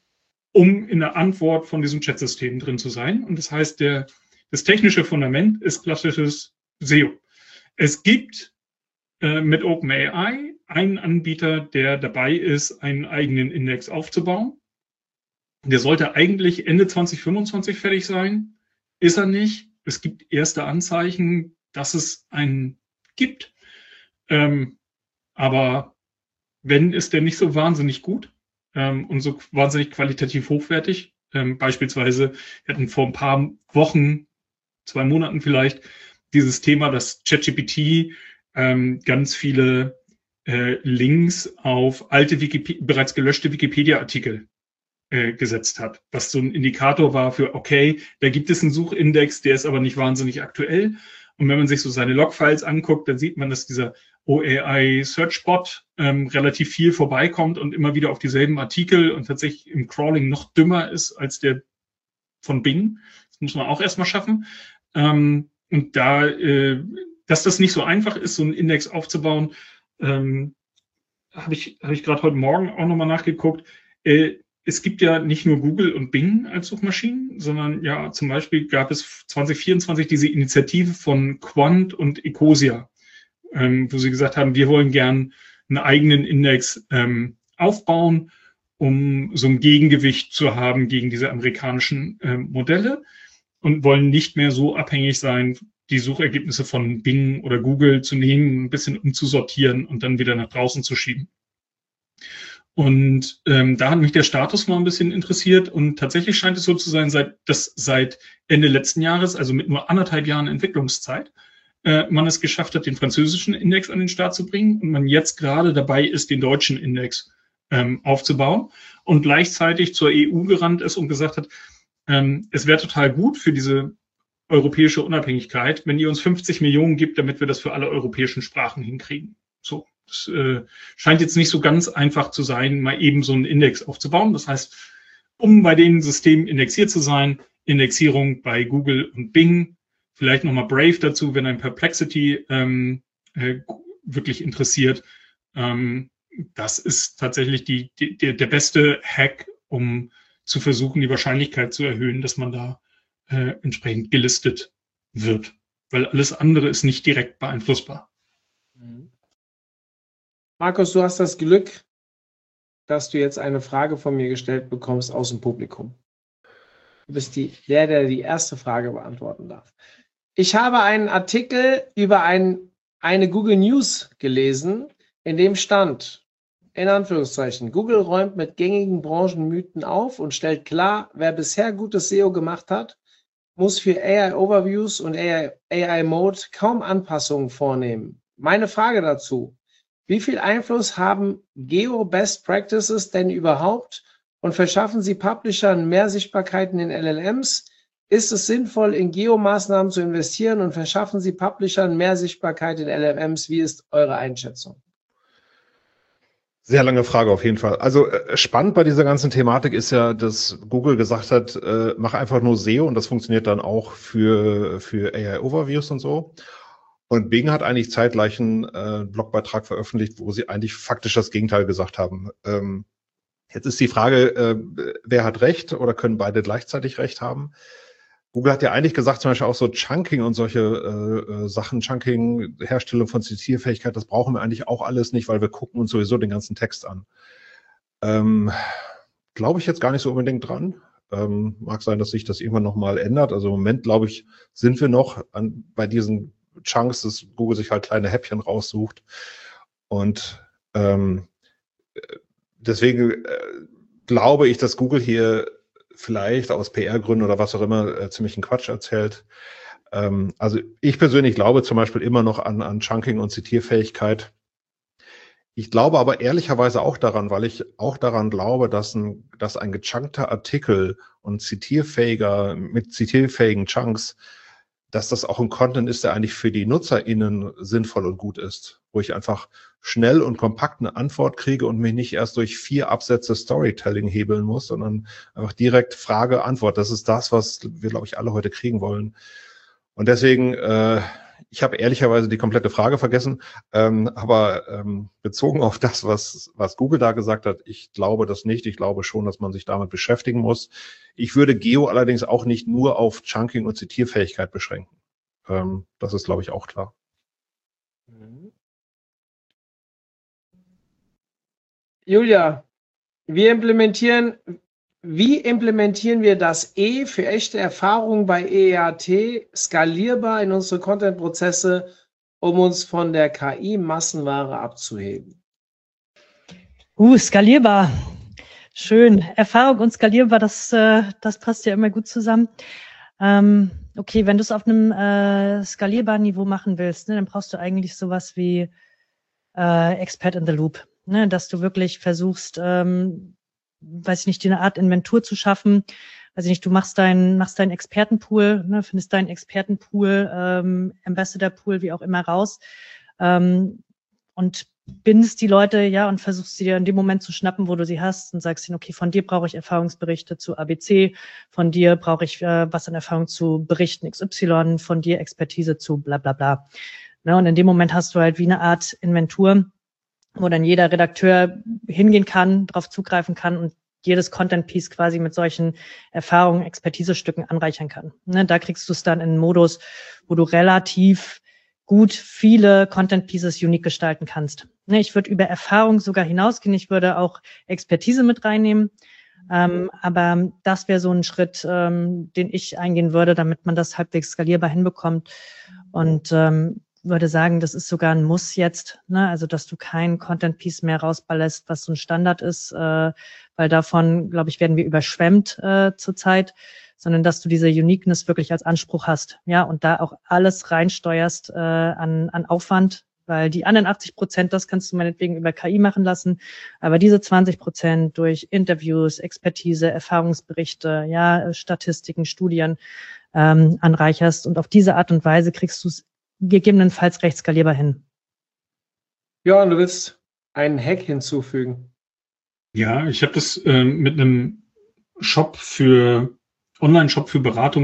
D: um in der Antwort von diesem Chat-System drin zu sein. Und das heißt, der, das technische Fundament ist klassisches S E O. Es gibt äh, mit OpenAI einen Anbieter, der dabei ist, einen eigenen Index aufzubauen. Der sollte eigentlich Ende zwanzig fünfundzwanzig fertig sein. Ist er nicht. Es gibt erste Anzeichen, dass es einen gibt. Ähm, aber wenn, ist der nicht so wahnsinnig gut ähm, und so wahnsinnig qualitativ hochwertig. Ähm, beispielsweise, wir hatten vor ein paar Wochen, zwei Monaten vielleicht, dieses Thema, dass ChatGPT ähm, ganz viele äh, Links auf alte Wikipedia, bereits gelöschte Wikipedia-Artikel äh, gesetzt hat, was so ein Indikator war für, okay, da gibt es einen Suchindex, der ist aber nicht wahnsinnig aktuell. Und wenn man sich so seine Logfiles anguckt, dann sieht man, dass dieser O A I Searchbot ähm, relativ viel vorbeikommt und immer wieder auf dieselben Artikel und tatsächlich im Crawling noch dümmer ist als der von Bing. Das muss man auch erstmal schaffen. Ähm, Und da, äh, dass das nicht so einfach ist, so einen Index aufzubauen, ähm, habe ich, hab ich gerade heute Morgen auch nochmal nachgeguckt. Äh, es gibt ja nicht nur Google und Bing als Suchmaschinen, sondern ja, zum Beispiel gab es zwanzig vierundzwanzig diese Initiative von Quant und Ecosia, ähm, wo sie gesagt haben, wir wollen gern einen eigenen Index ähm, aufbauen, um so ein Gegengewicht zu haben gegen diese amerikanischen ähm, Modelle. Und wollen nicht mehr so abhängig sein, die Suchergebnisse von Bing oder Google zu nehmen, ein bisschen umzusortieren und dann wieder nach draußen zu schieben. Und ähm, da hat mich der Status mal ein bisschen interessiert und tatsächlich scheint es so zu sein, seit, dass seit Ende letzten Jahres, also mit nur anderthalb Jahren Entwicklungszeit, äh, man es geschafft hat, den französischen Index an den Start zu bringen und man jetzt gerade dabei ist, den deutschen Index ähm, aufzubauen und gleichzeitig zur E U gerannt ist und gesagt hat, es wäre total gut für diese europäische Unabhängigkeit, wenn ihr uns fünfzig Millionen gibt, damit wir das für alle europäischen Sprachen hinkriegen. So, das äh, scheint jetzt nicht so ganz einfach zu sein, mal eben so einen Index aufzubauen. Das heißt, um bei den Systemen indexiert zu sein, Indexierung bei Google und Bing, vielleicht nochmal Brave dazu, wenn ein Perplexity ähm, äh, wirklich interessiert. Ähm, das ist tatsächlich die, die, der beste Hack, um zu versuchen, die Wahrscheinlichkeit zu erhöhen, dass man da äh, entsprechend gelistet wird. Weil alles andere ist nicht direkt beeinflussbar.
A: Markus, du hast das Glück, dass du jetzt eine Frage von mir gestellt bekommst aus dem Publikum. Du bist die, der, der die erste Frage beantworten darf. Ich habe einen Artikel über ein, eine Google News gelesen, in dem stand, in Anführungszeichen, Google räumt mit gängigen Branchenmythen auf und stellt klar, wer bisher gutes S E O gemacht hat, muss für A I-Overviews und A I-Mode kaum Anpassungen vornehmen. Meine Frage dazu, wie viel Einfluss haben Geo-Best Practices denn überhaupt und verschaffen sie Publishern mehr Sichtbarkeit in den L L Ms? Ist es sinnvoll, in Geo-Maßnahmen zu investieren und verschaffen sie Publishern mehr Sichtbarkeit in L L Ms? Wie ist eure Einschätzung?
C: Sehr lange Frage auf jeden Fall. Also äh, spannend bei dieser ganzen Thematik ist ja, dass Google gesagt hat, äh, mach einfach nur S E O und das funktioniert dann auch für, für A I-Overviews und so. Und Bing hat eigentlich zeitgleich einen äh, Blogbeitrag veröffentlicht, wo sie eigentlich faktisch das Gegenteil gesagt haben. Ähm, Jetzt ist die Frage, äh, wer hat recht oder können beide gleichzeitig recht haben? Google hat ja eigentlich gesagt, zum Beispiel auch so Chunking und solche äh, Sachen, Chunking, Herstellung von Zitierfähigkeit, das brauchen wir eigentlich auch alles nicht, weil wir gucken uns sowieso den ganzen Text an. Ähm, glaube ich jetzt gar nicht so unbedingt dran. Ähm, mag sein, dass sich das irgendwann nochmal ändert. Also im Moment, glaube ich, sind wir noch an, bei diesen Chunks, dass Google sich halt kleine Häppchen raussucht. Und ähm, deswegen äh, glaube ich, dass Google hier vielleicht aus P R-Gründen oder was auch immer äh, ziemlichen Quatsch erzählt. Ähm, also ich persönlich glaube zum Beispiel immer noch an, an Chunking und Zitierfähigkeit. Ich glaube aber ehrlicherweise auch daran, weil ich auch daran glaube, dass ein, dass ein gechunkter Artikel und zitierfähiger, mit zitierfähigen Chunks, dass das auch ein Content ist, der eigentlich für die NutzerInnen sinnvoll und gut ist, wo ich einfach schnell und kompakt eine Antwort kriege und mich nicht erst durch vier Absätze Storytelling hebeln muss, sondern einfach direkt Frage, Antwort. Das ist das, was wir, glaube ich, alle heute kriegen wollen. Und deswegen, äh, ich habe ehrlicherweise die komplette Frage vergessen, ähm, aber ähm, bezogen auf das, was, was Google da gesagt hat, ich glaube das nicht. Ich glaube schon, dass man sich damit beschäftigen muss. Ich würde Geo allerdings auch nicht nur auf Chunking und Zitierfähigkeit beschränken. Ähm, das ist, glaube ich, auch klar.
A: Julia, wir implementieren, wie implementieren wir das E für echte Erfahrung bei E E A T skalierbar in unsere Content-Prozesse, um uns von der K I-Massenware abzuheben?
B: Uh, skalierbar. Schön. Erfahrung und skalierbar, das, äh, das passt ja immer gut zusammen. Ähm, okay, wenn du es auf einem äh, skalierbaren Niveau machen willst, ne, dann brauchst du eigentlich sowas wie äh, Expert in the Loop. Ne, dass du wirklich versuchst, ähm, weiß ich nicht, dir eine Art Inventur zu schaffen. Weiß ich nicht, du machst deinen machst deinen Expertenpool, ne, findest deinen Expertenpool, ähm, Ambassador-Pool, wie auch immer raus, ähm, und bindest die Leute, ja, und versuchst sie dir in dem Moment zu schnappen, wo du sie hast, und sagst ihnen, okay, von dir brauche ich Erfahrungsberichte zu A B C, von dir brauche ich äh, was an Erfahrung zu Berichten X Y, von dir Expertise zu bla bla bla. Ne, und in dem Moment hast du halt wie eine Art Inventur, wo dann jeder Redakteur hingehen kann, darauf zugreifen kann und jedes Content-Piece quasi mit solchen Erfahrungen, Expertisestücken anreichern kann. Ne, da kriegst du es dann in einen Modus, wo du relativ gut viele Content-Pieces unique gestalten kannst. Ne, ich würde über Erfahrung sogar hinausgehen, ich würde auch Expertise mit reinnehmen, ähm, aber das wäre so ein Schritt, ähm, den ich eingehen würde, damit man das halbwegs skalierbar hinbekommt. Und ähm, würde sagen, das ist sogar ein Muss jetzt, ne? Also dass du kein Content-Piece mehr rausballerst, was so ein Standard ist, äh, weil davon, glaube ich, werden wir überschwemmt äh, zurzeit, sondern dass du diese Uniqueness wirklich als Anspruch hast, ja, und da auch alles reinsteuerst äh, an, an Aufwand, weil die anderen achtzig Prozent, das kannst du meinetwegen über K I machen lassen, aber diese zwanzig Prozent durch Interviews, Expertise, Erfahrungsberichte, ja, Statistiken, Studien ähm, anreicherst, und auf diese Art und Weise kriegst du es gegebenenfalls recht skalierbar hin.
A: Ja, und du willst einen Hack hinzufügen.
D: Ja, ich habe das äh, mit einem Shop für, Online-Shop für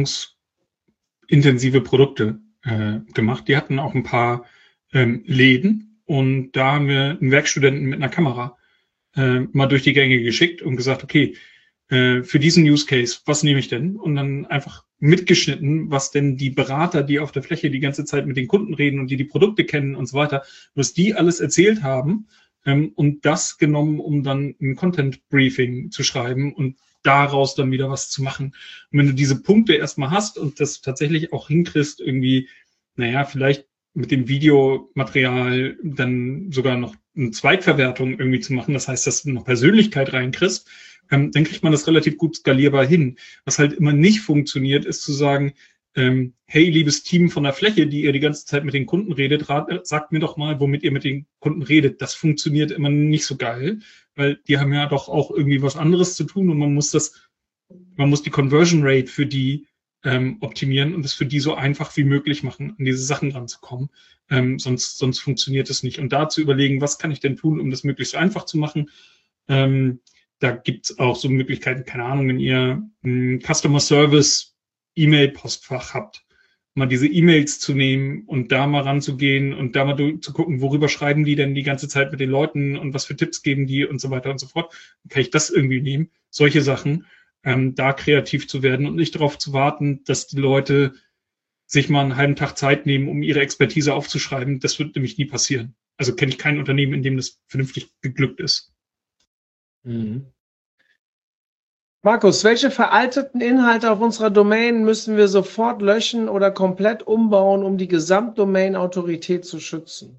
D: beratungsintensive Produkte äh, gemacht. Die hatten auch ein paar ähm, Läden, und da haben wir einen Werkstudenten mit einer Kamera äh, mal durch die Gänge geschickt und gesagt, okay, äh, für diesen Use Case, was nehme ich denn? Und dann einfach mitgeschnitten, was denn die Berater, die auf der Fläche die ganze Zeit mit den Kunden reden und die die Produkte kennen und so weiter, was die alles erzählt haben, ähm, und das genommen, um dann ein Content Briefing zu schreiben und daraus dann wieder was zu machen. Und wenn du diese Punkte erstmal hast und das tatsächlich auch hinkriegst, irgendwie, naja, vielleicht mit dem Videomaterial dann sogar noch eine Zweitverwertung irgendwie zu machen, das heißt, dass du noch Persönlichkeit reinkriegst, ähm, dann kriegt man das relativ gut skalierbar hin. Was halt immer nicht funktioniert, ist zu sagen, ähm, hey, liebes Team von der Fläche, die ihr die ganze Zeit mit den Kunden redet, rat, sagt mir doch mal, womit ihr mit den Kunden redet. Das funktioniert immer nicht so geil, weil die haben ja doch auch irgendwie was anderes zu tun, und man muss das, man muss die Conversion Rate für die ähm, optimieren und es für die so einfach wie möglich machen, an diese Sachen ranzukommen. Ähm, sonst, sonst funktioniert es nicht. Und da zu überlegen, was kann ich denn tun, um das möglichst einfach zu machen, ähm, da gibt's auch so Möglichkeiten, keine Ahnung, wenn ihr ein Customer Service E-Mail-Postfach habt, mal diese E-Mails zu nehmen und da mal ranzugehen und da mal zu gucken, worüber schreiben die denn die ganze Zeit mit den Leuten und was für Tipps geben die und so weiter und so fort. Dann kann ich das irgendwie nehmen, solche Sachen, ähm, da kreativ zu werden und nicht darauf zu warten, dass die Leute sich mal einen halben Tag Zeit nehmen, um ihre Expertise aufzuschreiben. Das wird nämlich nie passieren. Also kenne ich kein Unternehmen, in dem das vernünftig geglückt ist.
A: Mhm. Markus, welche veralteten Inhalte auf unserer Domain müssen wir sofort löschen oder komplett umbauen, um die Gesamtdomain-Autorität zu schützen?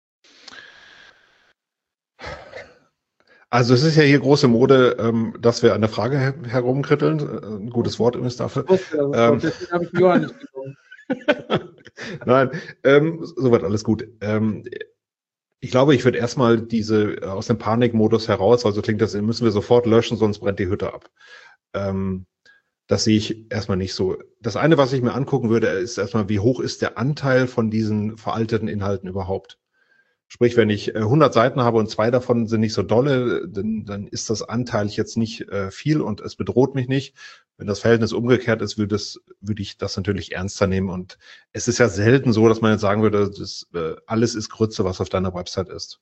C: Also es ist ja hier große Mode, ähm, dass wir an der Frage her herumkritteln. Ein gutes Wort übrigens dafür.
A: Ich wusste, das
C: ähm,
A: deswegen habe ich Johann nicht genommen.
C: Nein, ähm, soweit alles gut. Ähm, ich glaube, ich würde erstmal diese äh, aus dem Panikmodus heraus, also klingt das, müssen wir sofort löschen, sonst brennt die Hütte ab. Ähm, das sehe ich erstmal nicht so. Das eine, was ich mir angucken würde, ist erstmal, wie hoch ist der Anteil von diesen veralteten Inhalten überhaupt? Sprich, wenn ich äh, hundert Seiten habe und zwei davon sind nicht so dolle, dann, dann ist das Anteil jetzt nicht äh, viel und es bedroht mich nicht. Wenn das Verhältnis umgekehrt ist, würde, es, würde ich das natürlich ernster nehmen. Und es ist ja selten so, dass man jetzt sagen würde, das, äh, alles ist Grütze, was auf deiner Website ist.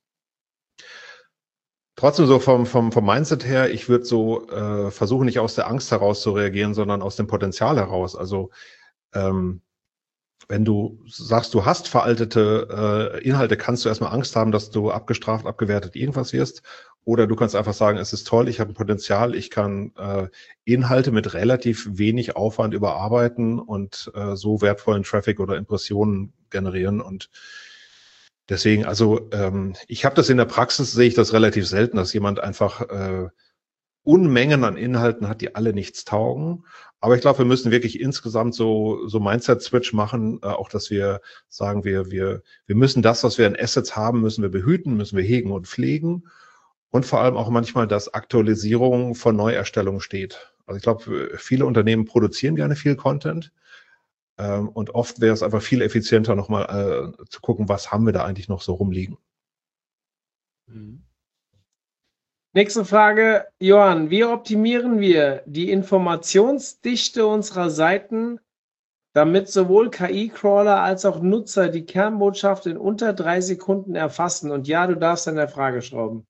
C: Trotzdem so vom, vom, vom Mindset her, ich würde so äh, versuchen, nicht aus der Angst heraus zu reagieren, sondern aus dem Potenzial heraus. Also ähm, wenn du sagst, du hast veraltete äh, Inhalte, kannst du erstmal Angst haben, dass du abgestraft, abgewertet irgendwas wirst. Oder du kannst einfach sagen, es ist toll, ich habe ein Potenzial, ich kann äh, Inhalte mit relativ wenig Aufwand überarbeiten und äh, so wertvollen Traffic oder Impressionen generieren. Und deswegen, also ähm, ich habe das in der Praxis, sehe ich das relativ selten, dass jemand einfach äh, Unmengen an Inhalten hat, die alle nichts taugen. Aber ich glaube, wir müssen wirklich insgesamt so, so Mindset-Switch machen, äh, auch dass wir sagen, wir, wir, wir müssen das, was wir an Assets haben, müssen wir behüten, müssen wir hegen und pflegen. Und vor allem auch manchmal, dass Aktualisierung vor Neuerstellung steht. Also ich glaube, viele Unternehmen produzieren gerne viel Content. Ähm, und oft wäre es einfach viel effizienter, nochmal äh, zu gucken, was haben wir da eigentlich noch so rumliegen.
A: Mhm. Nächste Frage, Johann. Wie optimieren wir die Informationsdichte unserer Seiten, damit sowohl K I-Crawler als auch Nutzer die Kernbotschaft in unter drei Sekunden erfassen? Und ja, du darfst an der Frage schrauben.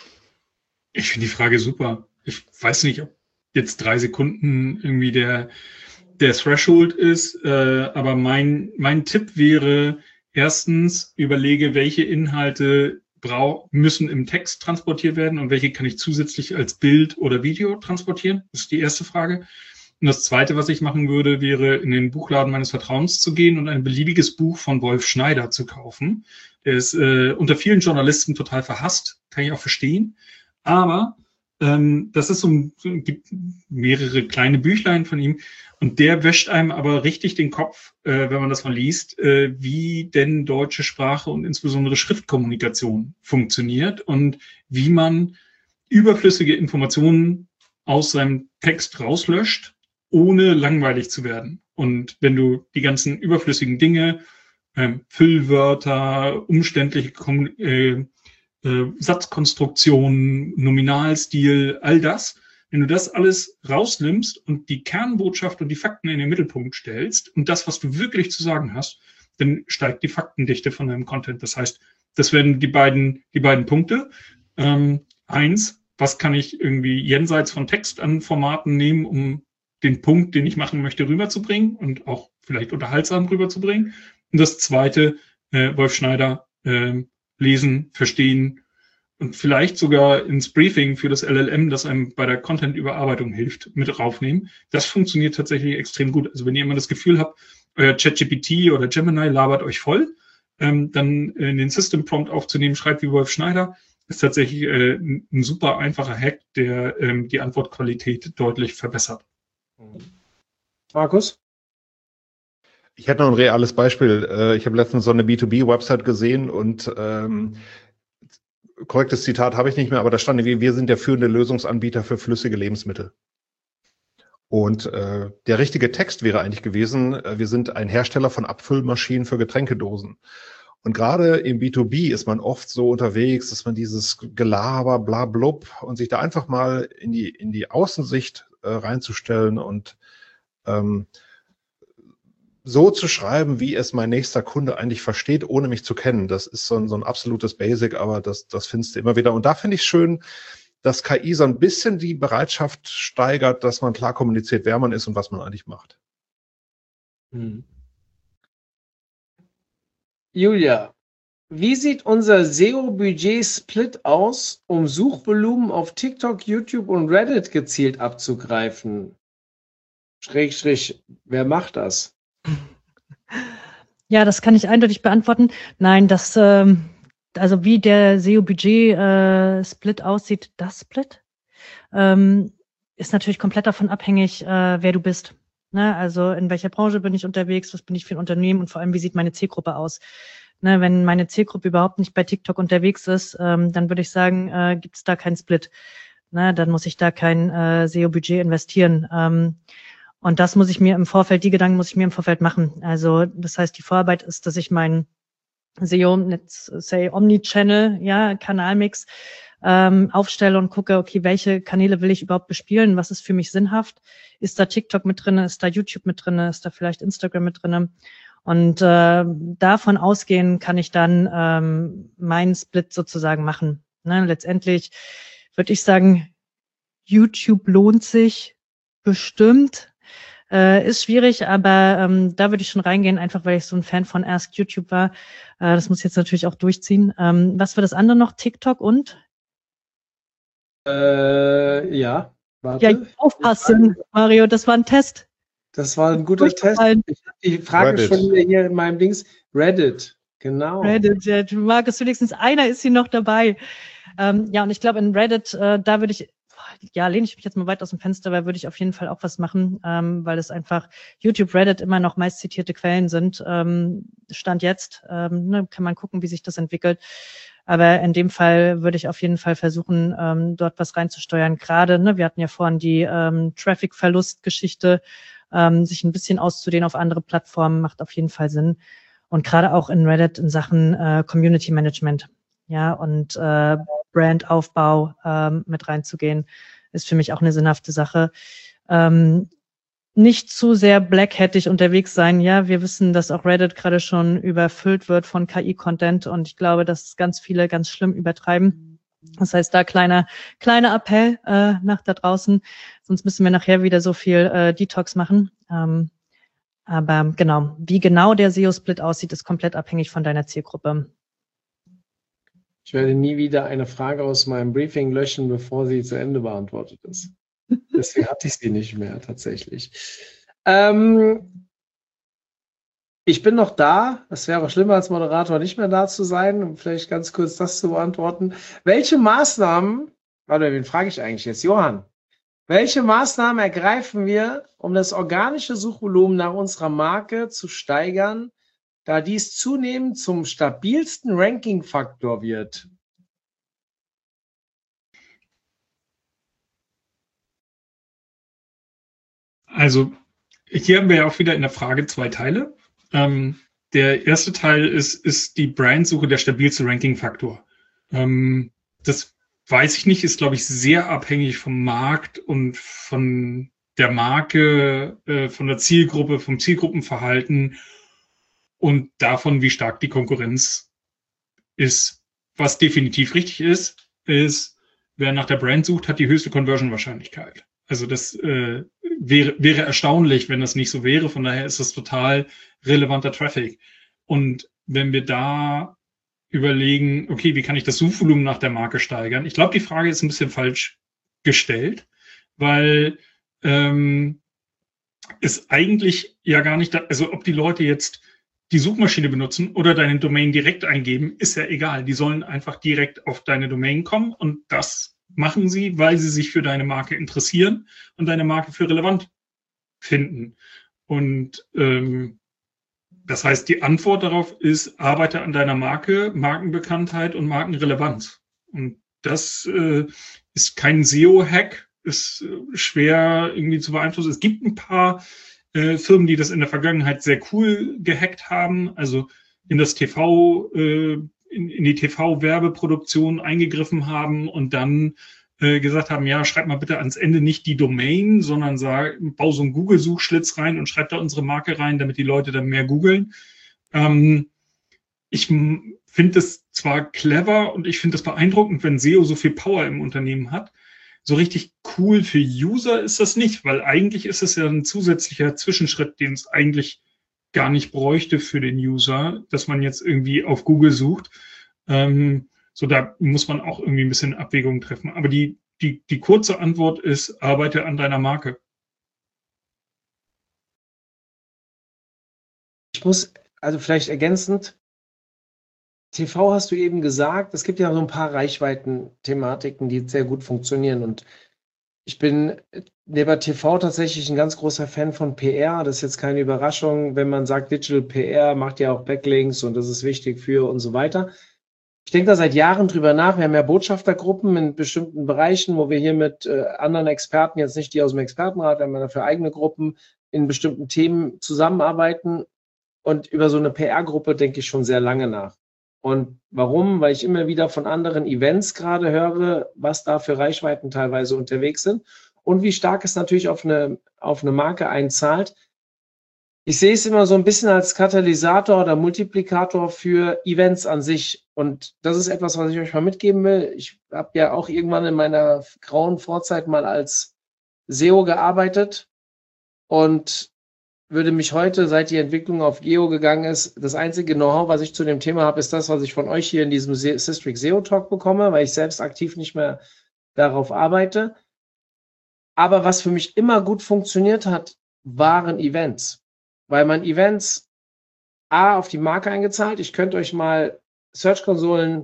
D: Ich finde die Frage super. Ich weiß nicht, ob jetzt drei Sekunden irgendwie der, der Threshold ist, äh, aber mein, mein Tipp wäre, erstens, überlege, welche Inhalte brau müssen im Text transportiert werden und welche kann ich zusätzlich als Bild oder Video transportieren? Das ist die erste Frage. Und das Zweite, was ich machen würde, wäre, in den Buchladen meines Vertrauens zu gehen und ein beliebiges Buch von Wolf Schneider zu kaufen. Der ist äh, unter vielen Journalisten total verhasst, kann ich auch verstehen. Aber ähm, das ist so, so, gibt mehrere kleine Büchlein von ihm und der wäscht einem aber richtig den Kopf, äh, wenn man das mal liest, äh, wie denn deutsche Sprache und insbesondere Schriftkommunikation funktioniert und wie man überflüssige Informationen aus seinem Text rauslöscht, ohne langweilig zu werden. Und wenn du die ganzen überflüssigen Dinge, ähm, Füllwörter, umständliche Kommun äh, Äh, Satzkonstruktion, Nominalstil, all das, wenn du das alles rausnimmst und die Kernbotschaft und die Fakten in den Mittelpunkt stellst und das, was du wirklich zu sagen hast, dann steigt die Faktendichte von deinem Content. Das heißt, das werden die beiden, die beiden Punkte. Ähm, eins, was kann ich irgendwie jenseits von Text an Formaten nehmen, um den Punkt, den ich machen möchte, rüberzubringen und auch vielleicht unterhaltsam rüberzubringen. Und das zweite, äh, Wolf Schneider, äh, lesen, verstehen und vielleicht sogar ins Briefing für das L L M, das einem bei der Content-Überarbeitung hilft, mit raufnehmen. Das funktioniert tatsächlich extrem gut. Also wenn ihr immer das Gefühl habt, euer ChatGPT oder Gemini labert euch voll, ähm, dann in den System-Prompt aufzunehmen, schreibt wie Wolf Schneider, ist tatsächlich äh, ein super einfacher Hack, der ähm, die Antwortqualität deutlich verbessert.
A: Markus?
C: Ich hätte noch ein reales Beispiel. Ich habe letztens so eine B zwei B-Website gesehen und ähm, korrektes Zitat habe ich nicht mehr, aber da stand, wir sind der führende Lösungsanbieter für flüssige Lebensmittel. Und äh, der richtige Text wäre eigentlich gewesen, äh, wir sind ein Hersteller von Abfüllmaschinen für Getränkedosen. Und gerade im B zwei B ist man oft so unterwegs, dass man dieses Gelaber, bla blub und sich da einfach mal in die, in die Außensicht äh, reinzustellen und ähm, so zu schreiben, wie es mein nächster Kunde eigentlich versteht, ohne mich zu kennen. Das ist so ein, so ein absolutes Basic, aber das, das findest du immer wieder. Und da finde ich schön, dass K I so ein bisschen die Bereitschaft steigert, dass man klar kommuniziert, wer man ist und was man eigentlich macht.
A: Hm. Julia, wie sieht unser S E O-Budget-Split aus, um Suchvolumen auf TikTok, YouTube und Reddit gezielt abzugreifen? Schrägstrich, wer macht das?
B: Ja, das kann ich eindeutig beantworten. Nein, das, ähm, also wie der S E O-Budget-Split aussieht, das Split, ähm, ist natürlich komplett davon abhängig, äh, wer du bist. Ne? Also in welcher Branche bin ich unterwegs, was bin ich für ein Unternehmen und vor allem, wie sieht meine Zielgruppe aus? Ne, wenn meine Zielgruppe überhaupt nicht bei TikTok unterwegs ist, ähm, dann würde ich sagen, äh, gibt es da keinen Split. Ne, dann muss ich da kein äh, S E O-Budget investieren. Ähm, und das muss ich mir im Vorfeld, die Gedanken muss ich mir im Vorfeld machen. Also das heißt, die Vorarbeit ist, dass ich meinen S E O, let's say Omnichannel, ja, Kanalmix ähm, aufstelle und gucke, okay, welche Kanäle will ich überhaupt bespielen? Was ist für mich sinnhaft? Ist da TikTok mit drin? Ist da YouTube mit drin? Ist da vielleicht Instagram mit drin? Und äh, davon ausgehen kann ich dann ähm, meinen Split sozusagen machen. Ne? Letztendlich würde ich sagen, YouTube lohnt sich bestimmt. Äh, ist schwierig, aber ähm, da würde ich schon reingehen, einfach weil ich so ein Fan von Ask YouTube war. Äh, das muss ich jetzt natürlich auch durchziehen. Ähm, was war das andere noch? TikTok und?
A: Äh, ja, warte.
B: Ja, aufpassen, Mario, das war ein Test.
A: Das war ein guter Test. Ich habe die Frage
C: Reddit.
A: schon wieder hier in meinem Dings. Reddit, genau.
B: Reddit, ja, du magst wenigstens einer ist hier noch dabei. Ähm, ja, und ich glaube in Reddit, äh, da würde ich, ja, lehne ich mich jetzt mal weit aus dem Fenster, weil würde ich auf jeden Fall auch was machen, ähm, weil es einfach YouTube, Reddit immer noch meist zitierte Quellen sind. Ähm, Stand jetzt, ähm, ne, kann man gucken, wie sich das entwickelt. Aber in dem Fall würde ich auf jeden Fall versuchen, ähm, dort was reinzusteuern. Gerade, ne, wir hatten ja vorhin die ähm, Traffic-Verlust-Geschichte, ähm, sich ein bisschen auszudehnen auf andere Plattformen, macht auf jeden Fall Sinn. Und gerade auch in Reddit in Sachen äh, Community Management, ja, und äh, Brandaufbau ähm, mit reinzugehen, ist für mich auch eine sinnhafte Sache. Ähm, nicht zu sehr blackhattig unterwegs sein. Ja, wir wissen, dass auch Reddit gerade schon überfüllt wird von K I-Content und ich glaube, dass ganz viele ganz schlimm übertreiben. Das heißt, da kleiner kleiner Appell äh, nach da draußen, sonst müssen wir nachher wieder so viel äh, Detox machen. Ähm, aber genau, wie genau der S E O-Split aussieht, ist komplett abhängig von deiner Zielgruppe.
A: Ich werde nie wieder eine Frage aus meinem Briefing löschen, bevor sie zu Ende beantwortet ist. Deswegen hatte ich sie nicht mehr tatsächlich. Ähm, ich bin noch da. Es wäre schlimmer als Moderator nicht mehr da zu sein, um vielleicht ganz kurz das zu beantworten. Welche Maßnahmen, warte, wen frage ich eigentlich jetzt? Johann. Welche Maßnahmen ergreifen wir, um das organische Suchvolumen nach unserer Marke zu steigern, da dies zunehmend zum stabilsten Ranking-Faktor wird?
D: Also hier haben wir ja auch wieder in der Frage zwei Teile. Ähm, der erste Teil ist, ist die Brandsuche der stabilste Ranking-Faktor. Ähm, das weiß ich nicht, ist, glaube ich, sehr abhängig vom Markt und von der Marke, äh, von der Zielgruppe, vom Zielgruppenverhalten und davon, wie stark die Konkurrenz ist. Was definitiv richtig ist, ist, wer nach der Brand sucht, hat die höchste Conversion-Wahrscheinlichkeit. Also das äh, wäre, wäre erstaunlich, wenn das nicht so wäre. Von daher ist das total relevanter Traffic. Und wenn wir da überlegen, okay, wie kann ich das Suchvolumen nach der Marke steigern? Ich glaube, die Frage ist ein bisschen falsch gestellt, weil ähm, es eigentlich ja gar nicht, da, also ob die Leute jetzt die Suchmaschine benutzen oder deine Domain direkt eingeben, ist ja egal. Die sollen einfach direkt auf deine Domain kommen und das machen sie, weil sie sich für deine Marke interessieren und deine Marke für relevant finden. Und ähm, das heißt, die Antwort darauf ist, arbeite an deiner Marke, Markenbekanntheit und Markenrelevanz. Und das äh, ist kein S E O-Hack, ist äh, schwer irgendwie zu beeinflussen. Es gibt ein paar äh, Firmen, die das in der Vergangenheit sehr cool gehackt haben, also in das T V, äh, in, in die T V-Werbeproduktion eingegriffen haben und dann äh, gesagt haben, ja, schreib mal bitte ans Ende nicht die Domain, sondern sag, bau so einen Google-Suchschlitz rein und schreib da unsere Marke rein, damit die Leute dann mehr googeln. Ähm, ich finde das zwar clever und ich finde das beeindruckend, wenn S E O so viel Power im Unternehmen hat. So richtig cool für User ist das nicht, weil eigentlich ist es ja ein zusätzlicher Zwischenschritt, den es eigentlich gar nicht bräuchte für den User, dass man jetzt irgendwie auf Google sucht. Ähm, so, da muss man auch irgendwie ein bisschen Abwägungen treffen. Aber die, die, die kurze Antwort ist, arbeite an deiner Marke.
A: Ich muss, also vielleicht ergänzend, T V hast du eben gesagt, es gibt ja so ein paar Reichweiten-Thematiken, die sehr gut funktionieren. Und ich bin neben T V tatsächlich ein ganz großer Fan von P R. Das ist jetzt keine Überraschung, wenn man sagt, Digital P R macht ja auch Backlinks und das ist wichtig für und so weiter. Ich denke da seit Jahren drüber nach. Wir haben ja Botschaftergruppen in bestimmten Bereichen, wo wir hier mit äh, anderen Experten, jetzt nicht die aus dem Expertenrat, wir haben dafür eigene Gruppen, in bestimmten Themen zusammenarbeiten. Und über so eine P R-Gruppe denke ich schon sehr lange nach. Und warum? Weil ich immer wieder von anderen Events gerade höre, was da für Reichweiten teilweise unterwegs sind und wie stark es natürlich auf eine, auf eine Marke einzahlt. Ich sehe es immer so ein bisschen als Katalysator oder Multiplikator für Events an sich. Und das ist etwas, was ich euch mal mitgeben will. Ich habe ja auch irgendwann in meiner grauen Vorzeit mal als S E O gearbeitet und würde mich heute, seit die Entwicklung auf Geo gegangen ist, das einzige Know-how, was ich zu dem Thema habe, ist das, was ich von euch hier in diesem Systrix S E O Talk bekomme, weil ich selbst aktiv nicht mehr darauf arbeite. Aber was für mich immer gut funktioniert hat, waren Events. Weil man Events A auf die Marke eingezahlt. Ich könnte euch mal Search-Konsolen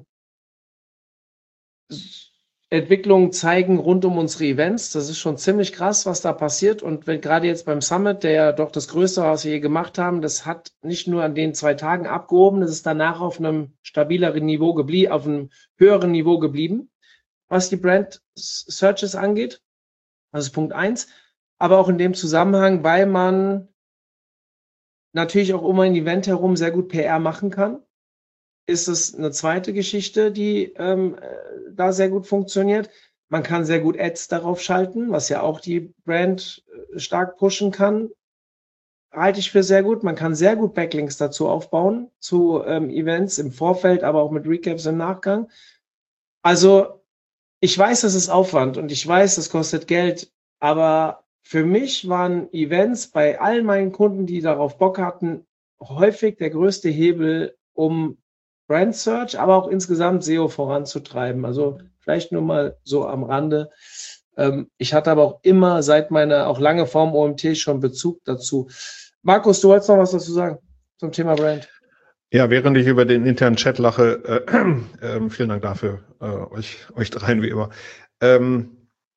A: Entwicklungen zeigen rund um unsere Events. Das ist schon ziemlich krass, was da passiert. Und wenn gerade jetzt beim Summit, der ja doch das Größte, was wir je gemacht haben, das hat nicht nur an den zwei Tagen abgehoben, das ist danach auf einem stabileren Niveau geblieben, auf einem höheren Niveau geblieben, was die Brand Searches angeht. Das ist Punkt eins. Aber auch in dem Zusammenhang, weil man natürlich auch um ein Event herum sehr gut P R machen kann, ist es eine zweite Geschichte, die ähm, da sehr gut funktioniert. Man kann sehr gut Ads darauf schalten, was ja auch die Brand äh, stark pushen kann. Halte ich für sehr gut. Man kann sehr gut Backlinks dazu aufbauen, zu ähm, Events im Vorfeld, aber auch mit Recaps im Nachgang. Also ich weiß, das ist Aufwand und ich weiß, das kostet Geld, aber für mich waren Events bei allen meinen Kunden, die darauf Bock hatten, häufig der größte Hebel, um Brand Search, aber auch insgesamt S E O voranzutreiben. Also vielleicht nur mal so am Rande. Ähm, ich hatte aber auch immer seit meiner, auch lange vorm O M T schon Bezug dazu. Markus, du wolltest noch was dazu sagen zum Thema Brand?
C: Ja, während ich über den internen Chat lache, äh, äh, vielen Dank dafür, äh, euch, euch dreien wie immer. Ähm,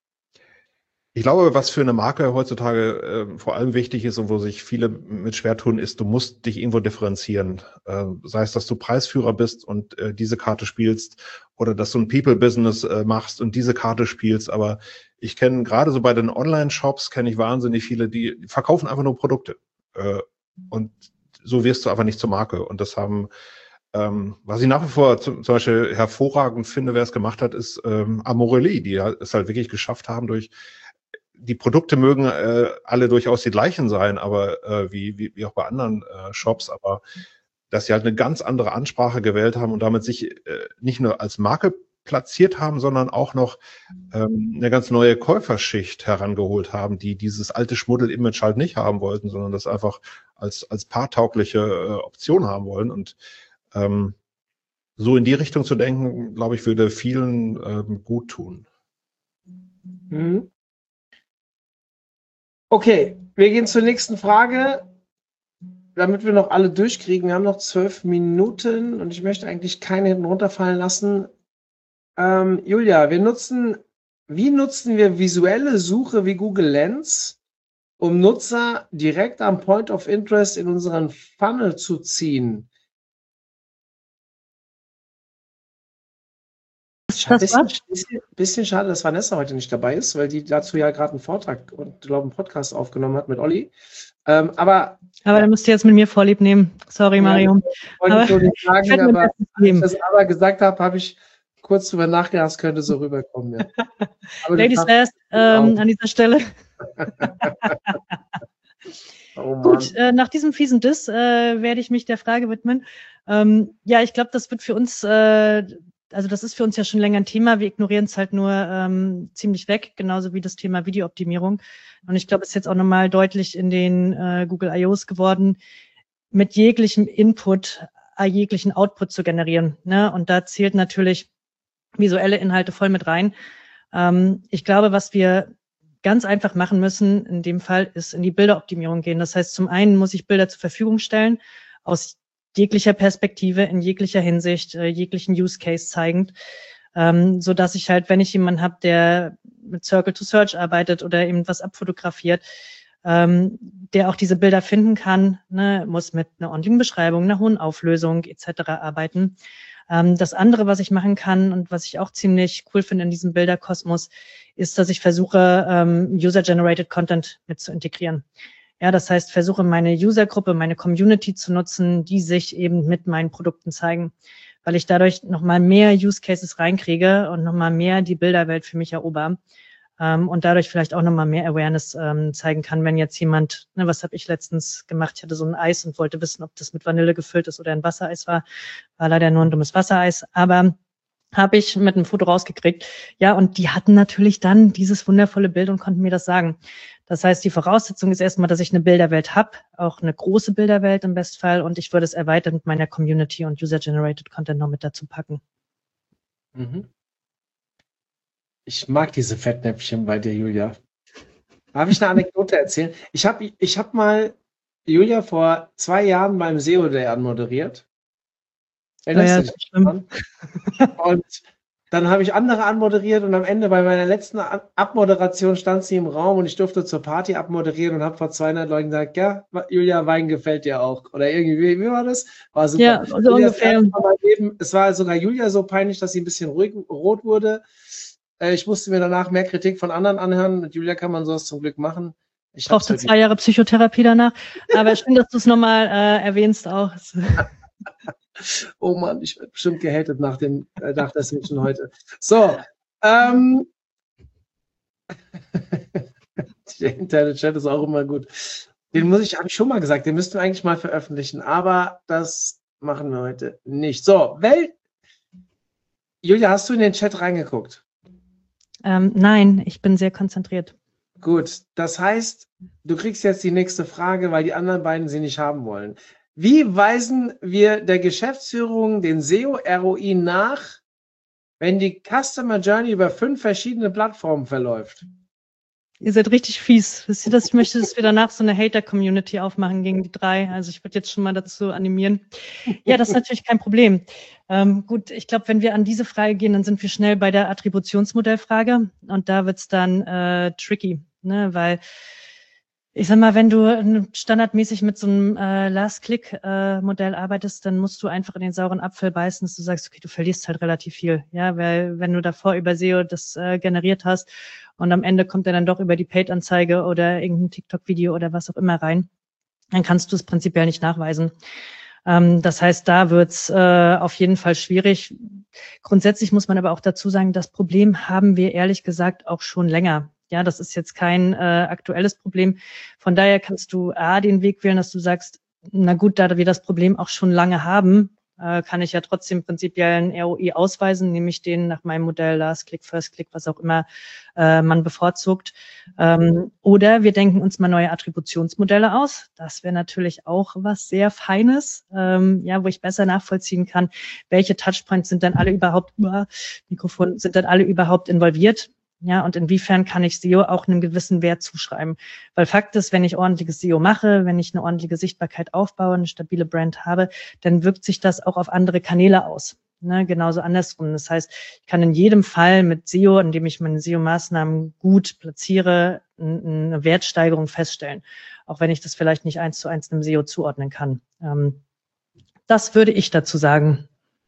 C: Ich glaube, was für eine Marke heutzutage äh, vor allem wichtig ist und wo sich viele mit schwer tun, ist, du musst dich irgendwo differenzieren. Äh, sei es, dass du Preisführer bist und äh, diese Karte spielst oder dass du ein People-Business äh, machst und diese Karte spielst. Aber ich kenne gerade so bei den Online-Shops, kenne ich wahnsinnig viele, die verkaufen einfach nur Produkte. Äh, und so wirst du einfach nicht zur Marke. Und das haben, ähm, was ich nach wie vor zum, zum Beispiel hervorragend finde, wer es gemacht hat, ist ähm, Amorelie, die es halt wirklich geschafft haben durch die Produkte mögen äh, alle durchaus die gleichen sein, aber äh, wie, wie, wie auch bei anderen äh, Shops, aber dass sie halt eine ganz andere Ansprache gewählt haben und damit sich äh, nicht nur als Marke platziert haben, sondern auch noch ähm, eine ganz neue Käuferschicht herangeholt haben, die dieses alte Schmuddel-Image halt nicht haben wollten, sondern das einfach als, als paartaugliche äh, Option haben wollen. Und ähm, so in die Richtung zu denken, glaube ich, würde vielen ähm, gut tun.
A: Mhm. Okay, wir gehen zur nächsten Frage, damit wir noch alle durchkriegen. Wir haben noch zwölf Minuten und ich möchte eigentlich keine hinten runterfallen lassen. Ähm, Julia, wir nutzen, wie nutzen wir visuelle Suche wie Google Lens, um Nutzer direkt am Point of Interest in unseren Funnel zu ziehen?
B: Das
A: Bisschen, bisschen, bisschen schade, dass Vanessa heute nicht dabei ist, weil die dazu ja gerade einen Vortrag und, glaube einen Podcast aufgenommen hat mit Olli. Ähm, aber
B: aber da müsst ihr jetzt mit mir Vorlieb nehmen. Sorry, Mario.
A: Ja, wollte ich so nicht sagen, aber als ich das aber gesagt habe, habe ich kurz drüber nachgedacht, könnte so rüberkommen. Ja. Aber
B: Ladies first ähm, an dieser Stelle.
A: Oh
B: Gut, äh, nach diesem fiesen Diss äh, werde ich mich der Frage widmen. Ähm, ja, ich glaube, das wird für uns, äh, also das ist für uns ja schon länger ein Thema. Wir ignorieren es halt nur ähm, ziemlich weg, genauso wie das Thema Videooptimierung. Und ich glaube, es ist jetzt auch nochmal deutlich in den äh, Google I Os geworden, mit jeglichem Input äh, jeglichen Output zu generieren. Ne? Und da zählt natürlich visuelle Inhalte voll mit rein. Ähm, ich glaube, was wir ganz einfach machen müssen, in dem Fall, ist in die Bilderoptimierung gehen. Das heißt, zum einen muss ich Bilder zur Verfügung stellen, aus jeglicher Perspektive, in jeglicher Hinsicht, äh, jeglichen Use Case zeigend, ähm, so dass ich halt, wenn ich jemanden habe, der mit Circle to Search arbeitet oder eben was abfotografiert, ähm, der auch diese Bilder finden kann, ne, muss mit einer ordentlichen Beschreibung, einer hohen Auflösung et cetera arbeiten. Ähm, das andere, was ich machen kann und was ich auch ziemlich cool finde in diesem Bilderkosmos, ist, dass ich versuche, ähm, User-Generated Content mit zu integrieren. Ja, das heißt, versuche meine Usergruppe, meine Community zu nutzen, die sich eben mit meinen Produkten zeigen, weil ich dadurch nochmal mehr Use Cases reinkriege und nochmal mehr die Bilderwelt für mich erober. Um, und dadurch vielleicht auch nochmal mehr Awareness ähm, zeigen kann, wenn jetzt jemand, ne, was habe ich letztens gemacht, ich hatte so ein Eis und wollte wissen, ob das mit Vanille gefüllt ist oder ein Wassereis war, war leider nur ein dummes Wassereis, aber habe ich mit einem Foto rausgekriegt. Ja, und die hatten natürlich dann dieses wundervolle Bild und konnten mir das sagen. Das heißt, die Voraussetzung ist erstmal, dass ich eine Bilderwelt habe, auch eine große Bilderwelt im Bestfall, und ich würde es erweitern mit meiner Community und User-Generated Content noch mit dazu packen.
A: Mhm. Ich mag diese Fettnäpfchen bei dir, Julia. Darf ich eine Anekdote erzählen? Ich habe ich hab mal Julia vor zwei Jahren beim S E O Day anmoderiert. Erinnerst
B: Ja,
A: du dich daran? Und dann habe ich andere anmoderiert und am Ende bei meiner letzten Abmoderation stand sie im Raum und ich durfte zur Party abmoderieren und habe vor zweihundert Leuten gesagt, ja, Julia, Wein gefällt dir auch. Oder irgendwie, wie war das? War super.
B: Ja, so ungefähr.
A: Leben, es war sogar Julia so peinlich, dass sie ein bisschen ruhig, rot wurde. Ich musste mir danach mehr Kritik von anderen anhören. Mit Julia kann man sowas zum Glück machen.
B: Ich brauchte halt zwei Jahre Psychotherapie danach. Aber schön, dass du es nochmal äh, erwähnst auch.
A: Oh Mann, ich werde bestimmt gehatet nach, dem, äh, nach der Session heute. So. Ähm, der interne Chat ist auch immer gut. Den muss ich, habe ich schon mal gesagt, den müssten wir eigentlich mal veröffentlichen. Aber das machen wir heute nicht. So, Wel Julia, hast du in den Chat reingeguckt?
B: Ähm, nein, ich bin sehr konzentriert.
A: Gut, das heißt, du kriegst jetzt die nächste Frage, weil die anderen beiden sie nicht haben wollen. Wie weisen wir der Geschäftsführung den S E O-R O I nach, wenn die Customer Journey über fünf verschiedene Plattformen verläuft?
B: Ihr seid richtig fies. Wisst ihr das? Ich möchte, dass wir danach so eine Hater-Community aufmachen gegen die drei. Also ich würde jetzt schon mal dazu animieren. Ja, das ist natürlich kein Problem. Ähm, gut, ich glaube, wenn wir an diese Frage gehen, dann sind wir schnell bei der Attributionsmodellfrage. Und da wird's dann äh, tricky, ne? Weil ich sag mal, wenn du standardmäßig mit so einem äh, Last-Click-Modell äh, arbeitest, dann musst du einfach in den sauren Apfel beißen, dass du sagst, okay, du verlierst halt relativ viel. Ja, weil wenn du davor über S E O das äh, generiert hast und am Ende kommt er dann doch über die Paid-Anzeige oder irgendein TikTok-Video oder was auch immer rein, dann kannst du es prinzipiell nicht nachweisen. Ähm, das heißt, da wird's äh, auf jeden Fall schwierig. Grundsätzlich muss man aber auch dazu sagen, das Problem haben wir ehrlich gesagt auch schon länger. Ja, das ist jetzt kein äh, aktuelles Problem. Von daher kannst du A, den Weg wählen, dass du sagst, na gut, da wir das Problem auch schon lange haben, äh, kann ich ja trotzdem prinzipiell einen R O I ausweisen, nämlich den nach meinem Modell Last Click, First Click, was auch immer äh, man bevorzugt. Ähm, oder wir denken uns mal neue Attributionsmodelle aus. Das wäre natürlich auch was sehr Feines, ähm, ja, wo ich besser nachvollziehen kann, welche Touchpoints sind dann alle überhaupt, uh, Mikrofon, sind dann alle überhaupt involviert. Ja, und inwiefern kann ich S E O auch einen gewissen Wert zuschreiben? Weil Fakt ist, wenn ich ordentliches S E O mache, wenn ich eine ordentliche Sichtbarkeit aufbaue, eine stabile Brand habe, dann wirkt sich das auch auf andere Kanäle aus. Ne, genauso andersrum. Das heißt, ich kann in jedem Fall mit S E O, indem ich meine S E O-Maßnahmen gut platziere, eine Wertsteigerung feststellen. Auch wenn ich das vielleicht nicht eins zu eins einem S E O zuordnen kann. Ähm, das würde ich dazu sagen.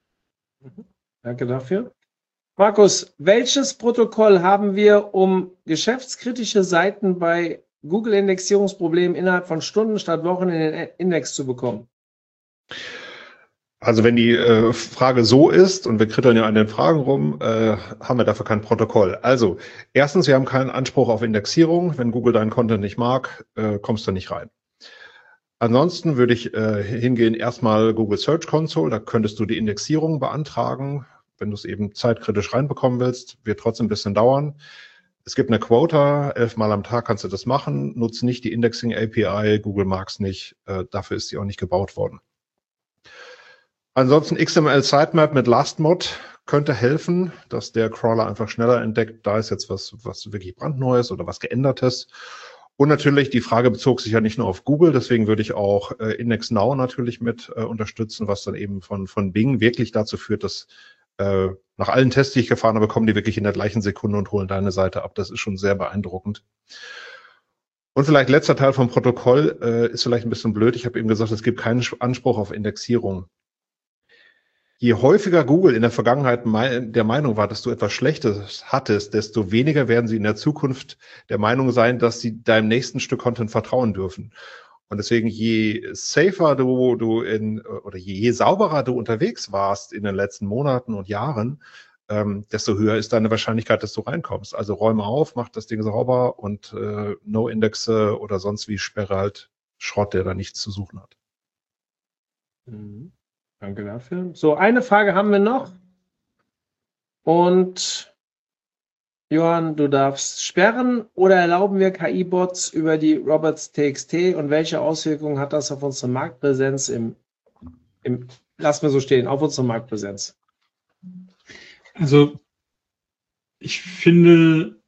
A: Danke dafür. Markus, welches Protokoll haben wir, um geschäftskritische Seiten bei Google-Indexierungsproblemen innerhalb von Stunden statt Wochen in den Index zu bekommen?
C: Also wenn die äh, Frage so ist, und wir kritteln ja an den Fragen rum, äh, haben wir dafür kein Protokoll. Also erstens, wir haben keinen Anspruch auf Indexierung. Wenn Google deinen Content nicht mag, äh, kommst du nicht rein. Ansonsten würde ich äh, hingehen, erstmal Google Search Console, da könntest du die Indexierung beantragen, wenn du es eben zeitkritisch reinbekommen willst, wird trotzdem ein bisschen dauern. Es gibt eine Quota, elfmal am Tag kannst du das machen, nutze nicht die Indexing A P I, Google mag es nicht, äh, dafür ist sie auch nicht gebaut worden. Ansonsten X M L Sitemap mit Lastmod könnte helfen, dass der Crawler einfach schneller entdeckt, da ist jetzt was, was wirklich brandneues oder was geändertes. Und natürlich, die Frage bezog sich ja nicht nur auf Google, deswegen würde ich auch äh, Index Now natürlich mit äh, unterstützen, was dann eben von, von Bing wirklich dazu führt, dass äh, nach allen Tests, die ich gefahren habe, kommen die wirklich in der gleichen Sekunde und holen deine Seite ab. Das ist schon sehr beeindruckend. Und vielleicht letzter Teil vom Protokoll äh, ist vielleicht ein bisschen blöd. Ich habe eben gesagt, es gibt keinen Anspruch auf Indexierung. Je häufiger Google in der Vergangenheit der Meinung war, dass du etwas Schlechtes hattest, desto weniger werden sie in der Zukunft der Meinung sein, dass sie deinem nächsten Stück Content vertrauen dürfen. Und deswegen, je safer du, du in, oder je, je sauberer du unterwegs warst in den letzten Monaten und Jahren, ähm, desto höher ist deine Wahrscheinlichkeit, dass du reinkommst. Also räume auf, mach das Ding sauber und äh, No-Indexe oder sonst wie sperre halt Schrott, der da nichts zu suchen hat.
A: Mhm. Danke dafür. So, eine Frage haben wir noch. Und Johann, du darfst sperren oder erlauben wir K I-Bots über die Robots.txt und welche Auswirkungen hat das auf unsere Marktpräsenz im, im lass mir so stehen, auf unsere Marktpräsenz?
D: Also, ich finde,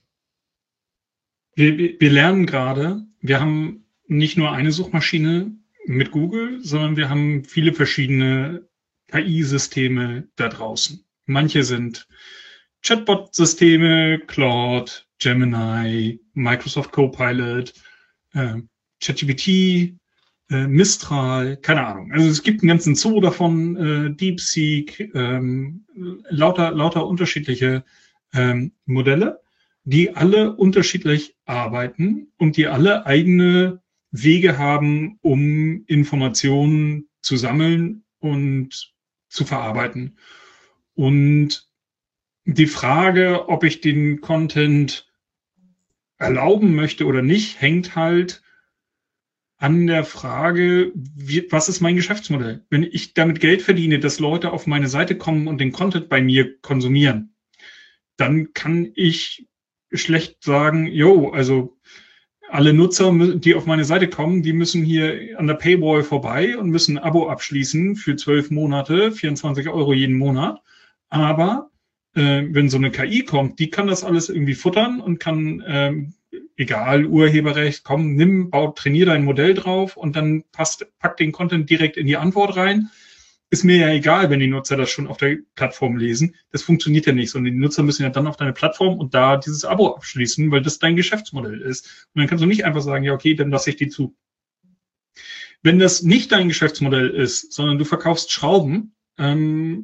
D: wir, wir lernen gerade, wir haben nicht nur eine Suchmaschine mit Google, sondern wir haben viele verschiedene K I-Systeme da draußen. Manche sind Chatbot-Systeme, Claude, Gemini, Microsoft Copilot, äh, ChatGPT, äh, Mistral, keine Ahnung. Also es gibt einen ganzen Zoo davon, äh, DeepSeek, ähm, lauter, lauter unterschiedliche ähm, Modelle, die alle unterschiedlich arbeiten und die alle eigene Wege haben, um Informationen zu sammeln und zu verarbeiten. Und die Frage, ob ich den Content erlauben möchte oder nicht, hängt halt an der Frage, wie, was ist mein Geschäftsmodell? Wenn ich damit Geld verdiene, dass Leute auf meine Seite kommen und den Content bei mir konsumieren, dann kann ich schlecht sagen, jo, also alle Nutzer, die auf meine Seite kommen, die müssen hier an der Paywall vorbei und müssen ein Abo abschließen für zwölf Monate, vierundzwanzig Euro jeden Monat. Aber äh, wenn so eine K I kommt, die kann das alles irgendwie futtern und kann, ähm, egal, Urheberrecht, komm, nimm, bau, trainier dein Modell drauf und dann passt, pack den Content direkt in die Antwort rein. Ist mir ja egal, wenn die Nutzer das schon auf der Plattform lesen. Das funktioniert ja nicht, sondern die Nutzer müssen ja dann auf deine Plattform und da dieses Abo abschließen, weil das dein Geschäftsmodell ist. Und dann kannst du nicht einfach sagen, ja, okay, dann lasse ich die zu. Wenn das nicht dein Geschäftsmodell ist, sondern du verkaufst Schrauben, ähm,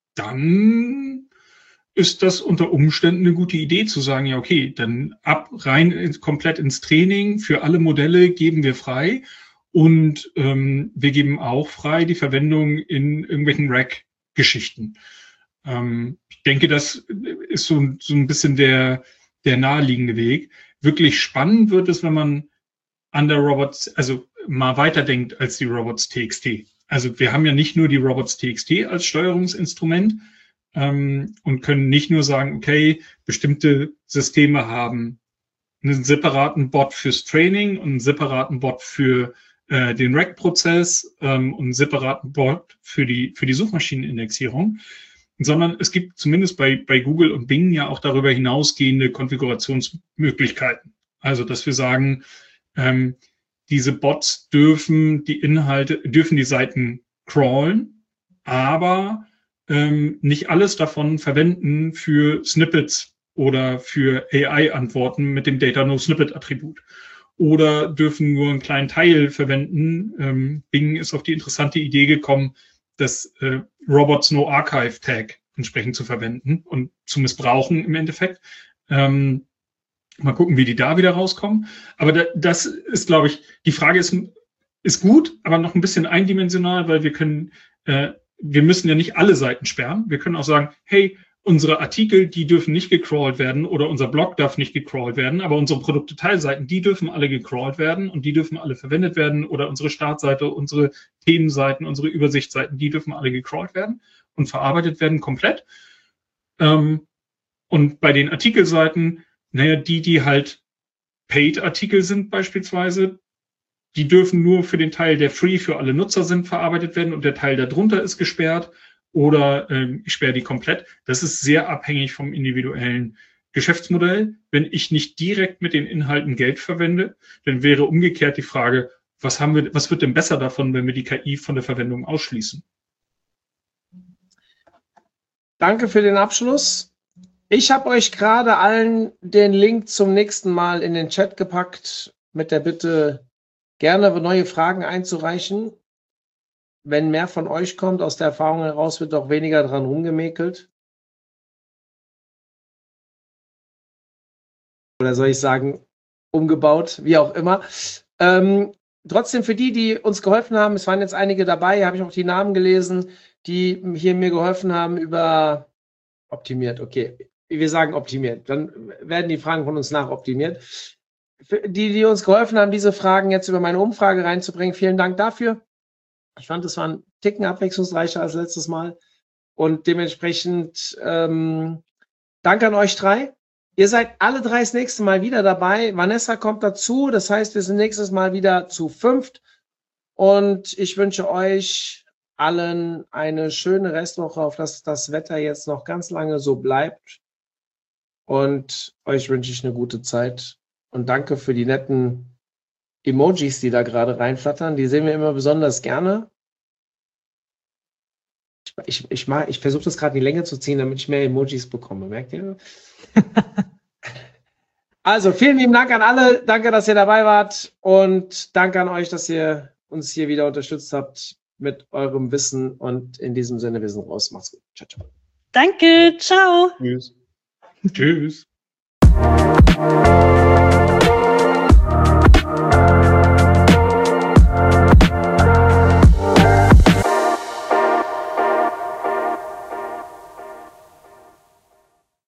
D: dann ist das unter Umständen eine gute Idee zu sagen, ja, okay, dann ab rein komplett ins Training, für alle Modelle geben wir frei. Und ähm, wir geben auch frei die Verwendung in irgendwelchen Rack-Geschichten. Ähm, ich denke, das ist so, so ein bisschen der, der naheliegende Weg. Wirklich spannend wird es, wenn man an der Robots, also mal weiterdenkt als die Robots.txt. Also wir haben ja nicht nur die Robots.txt als Steuerungsinstrument ähm, und können nicht nur sagen, okay, bestimmte Systeme haben einen separaten Bot fürs Training und einen separaten Bot für den Rack-Prozess ähm, und einen separaten Bot für die, für die Suchmaschinenindexierung, sondern es gibt zumindest bei, bei Google und Bing ja auch darüber hinausgehende Konfigurationsmöglichkeiten. Also, dass wir sagen, ähm, diese Bots dürfen die Inhalte, dürfen die Seiten crawlen, aber ähm, nicht alles davon verwenden für Snippets oder für A I-Antworten mit dem Data-No-Snippet-Attribut. Oder dürfen nur einen kleinen Teil verwenden. Ähm, Bing ist auf die interessante Idee gekommen, das äh, Robots No Archive Tag entsprechend zu verwenden und zu missbrauchen im Endeffekt. Ähm, mal gucken, wie die da wieder rauskommen. Aber da, das ist, glaube ich, die Frage ist, ist gut, aber noch ein bisschen eindimensional, weil wir können äh, wir müssen ja nicht alle Seiten sperren. Wir können auch sagen, hey, unsere Artikel, die dürfen nicht gecrawlt werden oder unser Blog darf nicht gecrawlt werden, aber unsere Produktdetailseiten, die dürfen alle gecrawlt werden und die dürfen alle verwendet werden oder unsere Startseite, unsere Themenseiten, unsere Übersichtsseiten, die dürfen alle gecrawlt werden und verarbeitet werden komplett. Ähm, und bei den Artikelseiten, naja, die, die halt Paid-Artikel sind beispielsweise, die dürfen nur für den Teil, der free für alle Nutzer sind, verarbeitet werden und der Teil darunter ist gesperrt. Oder ähm, ich sperre die komplett. Das ist sehr abhängig vom individuellen Geschäftsmodell. Wenn ich nicht direkt mit den Inhalten Geld verwende, dann wäre umgekehrt die Frage, was haben wir, was wird denn besser davon, wenn wir die K I von der Verwendung ausschließen?
A: Danke für den Abschluss. Ich habe euch gerade allen den Link zum nächsten Mal in den Chat gepackt, mit der Bitte, gerne neue Fragen einzureichen. Wenn mehr von euch kommt, aus der Erfahrung heraus wird auch weniger dran rumgemäkelt. Oder soll ich sagen, umgebaut, wie auch immer. Ähm, trotzdem für die, die uns geholfen haben, es waren jetzt einige dabei, habe ich auch die Namen gelesen, die hier mir geholfen haben über optimiert, okay. Wir sagen optimiert, dann werden die Fragen von uns nachoptimiert. Für die, die uns geholfen haben, diese Fragen jetzt über meine Umfrage reinzubringen, vielen Dank dafür. Ich fand, es war ein Ticken abwechslungsreicher als letztes Mal. Und dementsprechend ähm, danke an euch drei. Ihr seid alle drei das nächste Mal wieder dabei. Vanessa kommt dazu. Das heißt, wir sind nächstes Mal wieder zu fünft. Und ich wünsche euch allen eine schöne Restwoche, auf dass das Wetter jetzt noch ganz lange so bleibt. Und euch wünsche ich eine gute Zeit. Und danke für die netten Emojis, die da gerade reinflattern, die sehen wir immer besonders gerne. Ich, ich, ich, mag, ich versuche das gerade in die Länge zu ziehen, damit ich mehr Emojis bekomme. Merkt ihr? Also, vielen lieben Dank an alle. Danke, dass ihr dabei wart. Und danke an euch, dass ihr uns hier wieder unterstützt habt mit eurem Wissen. Und in diesem Sinne, wir sind raus. Macht's gut. Ciao, ciao.
B: Danke. Ciao.
C: Tschüss.
D: Tschüss.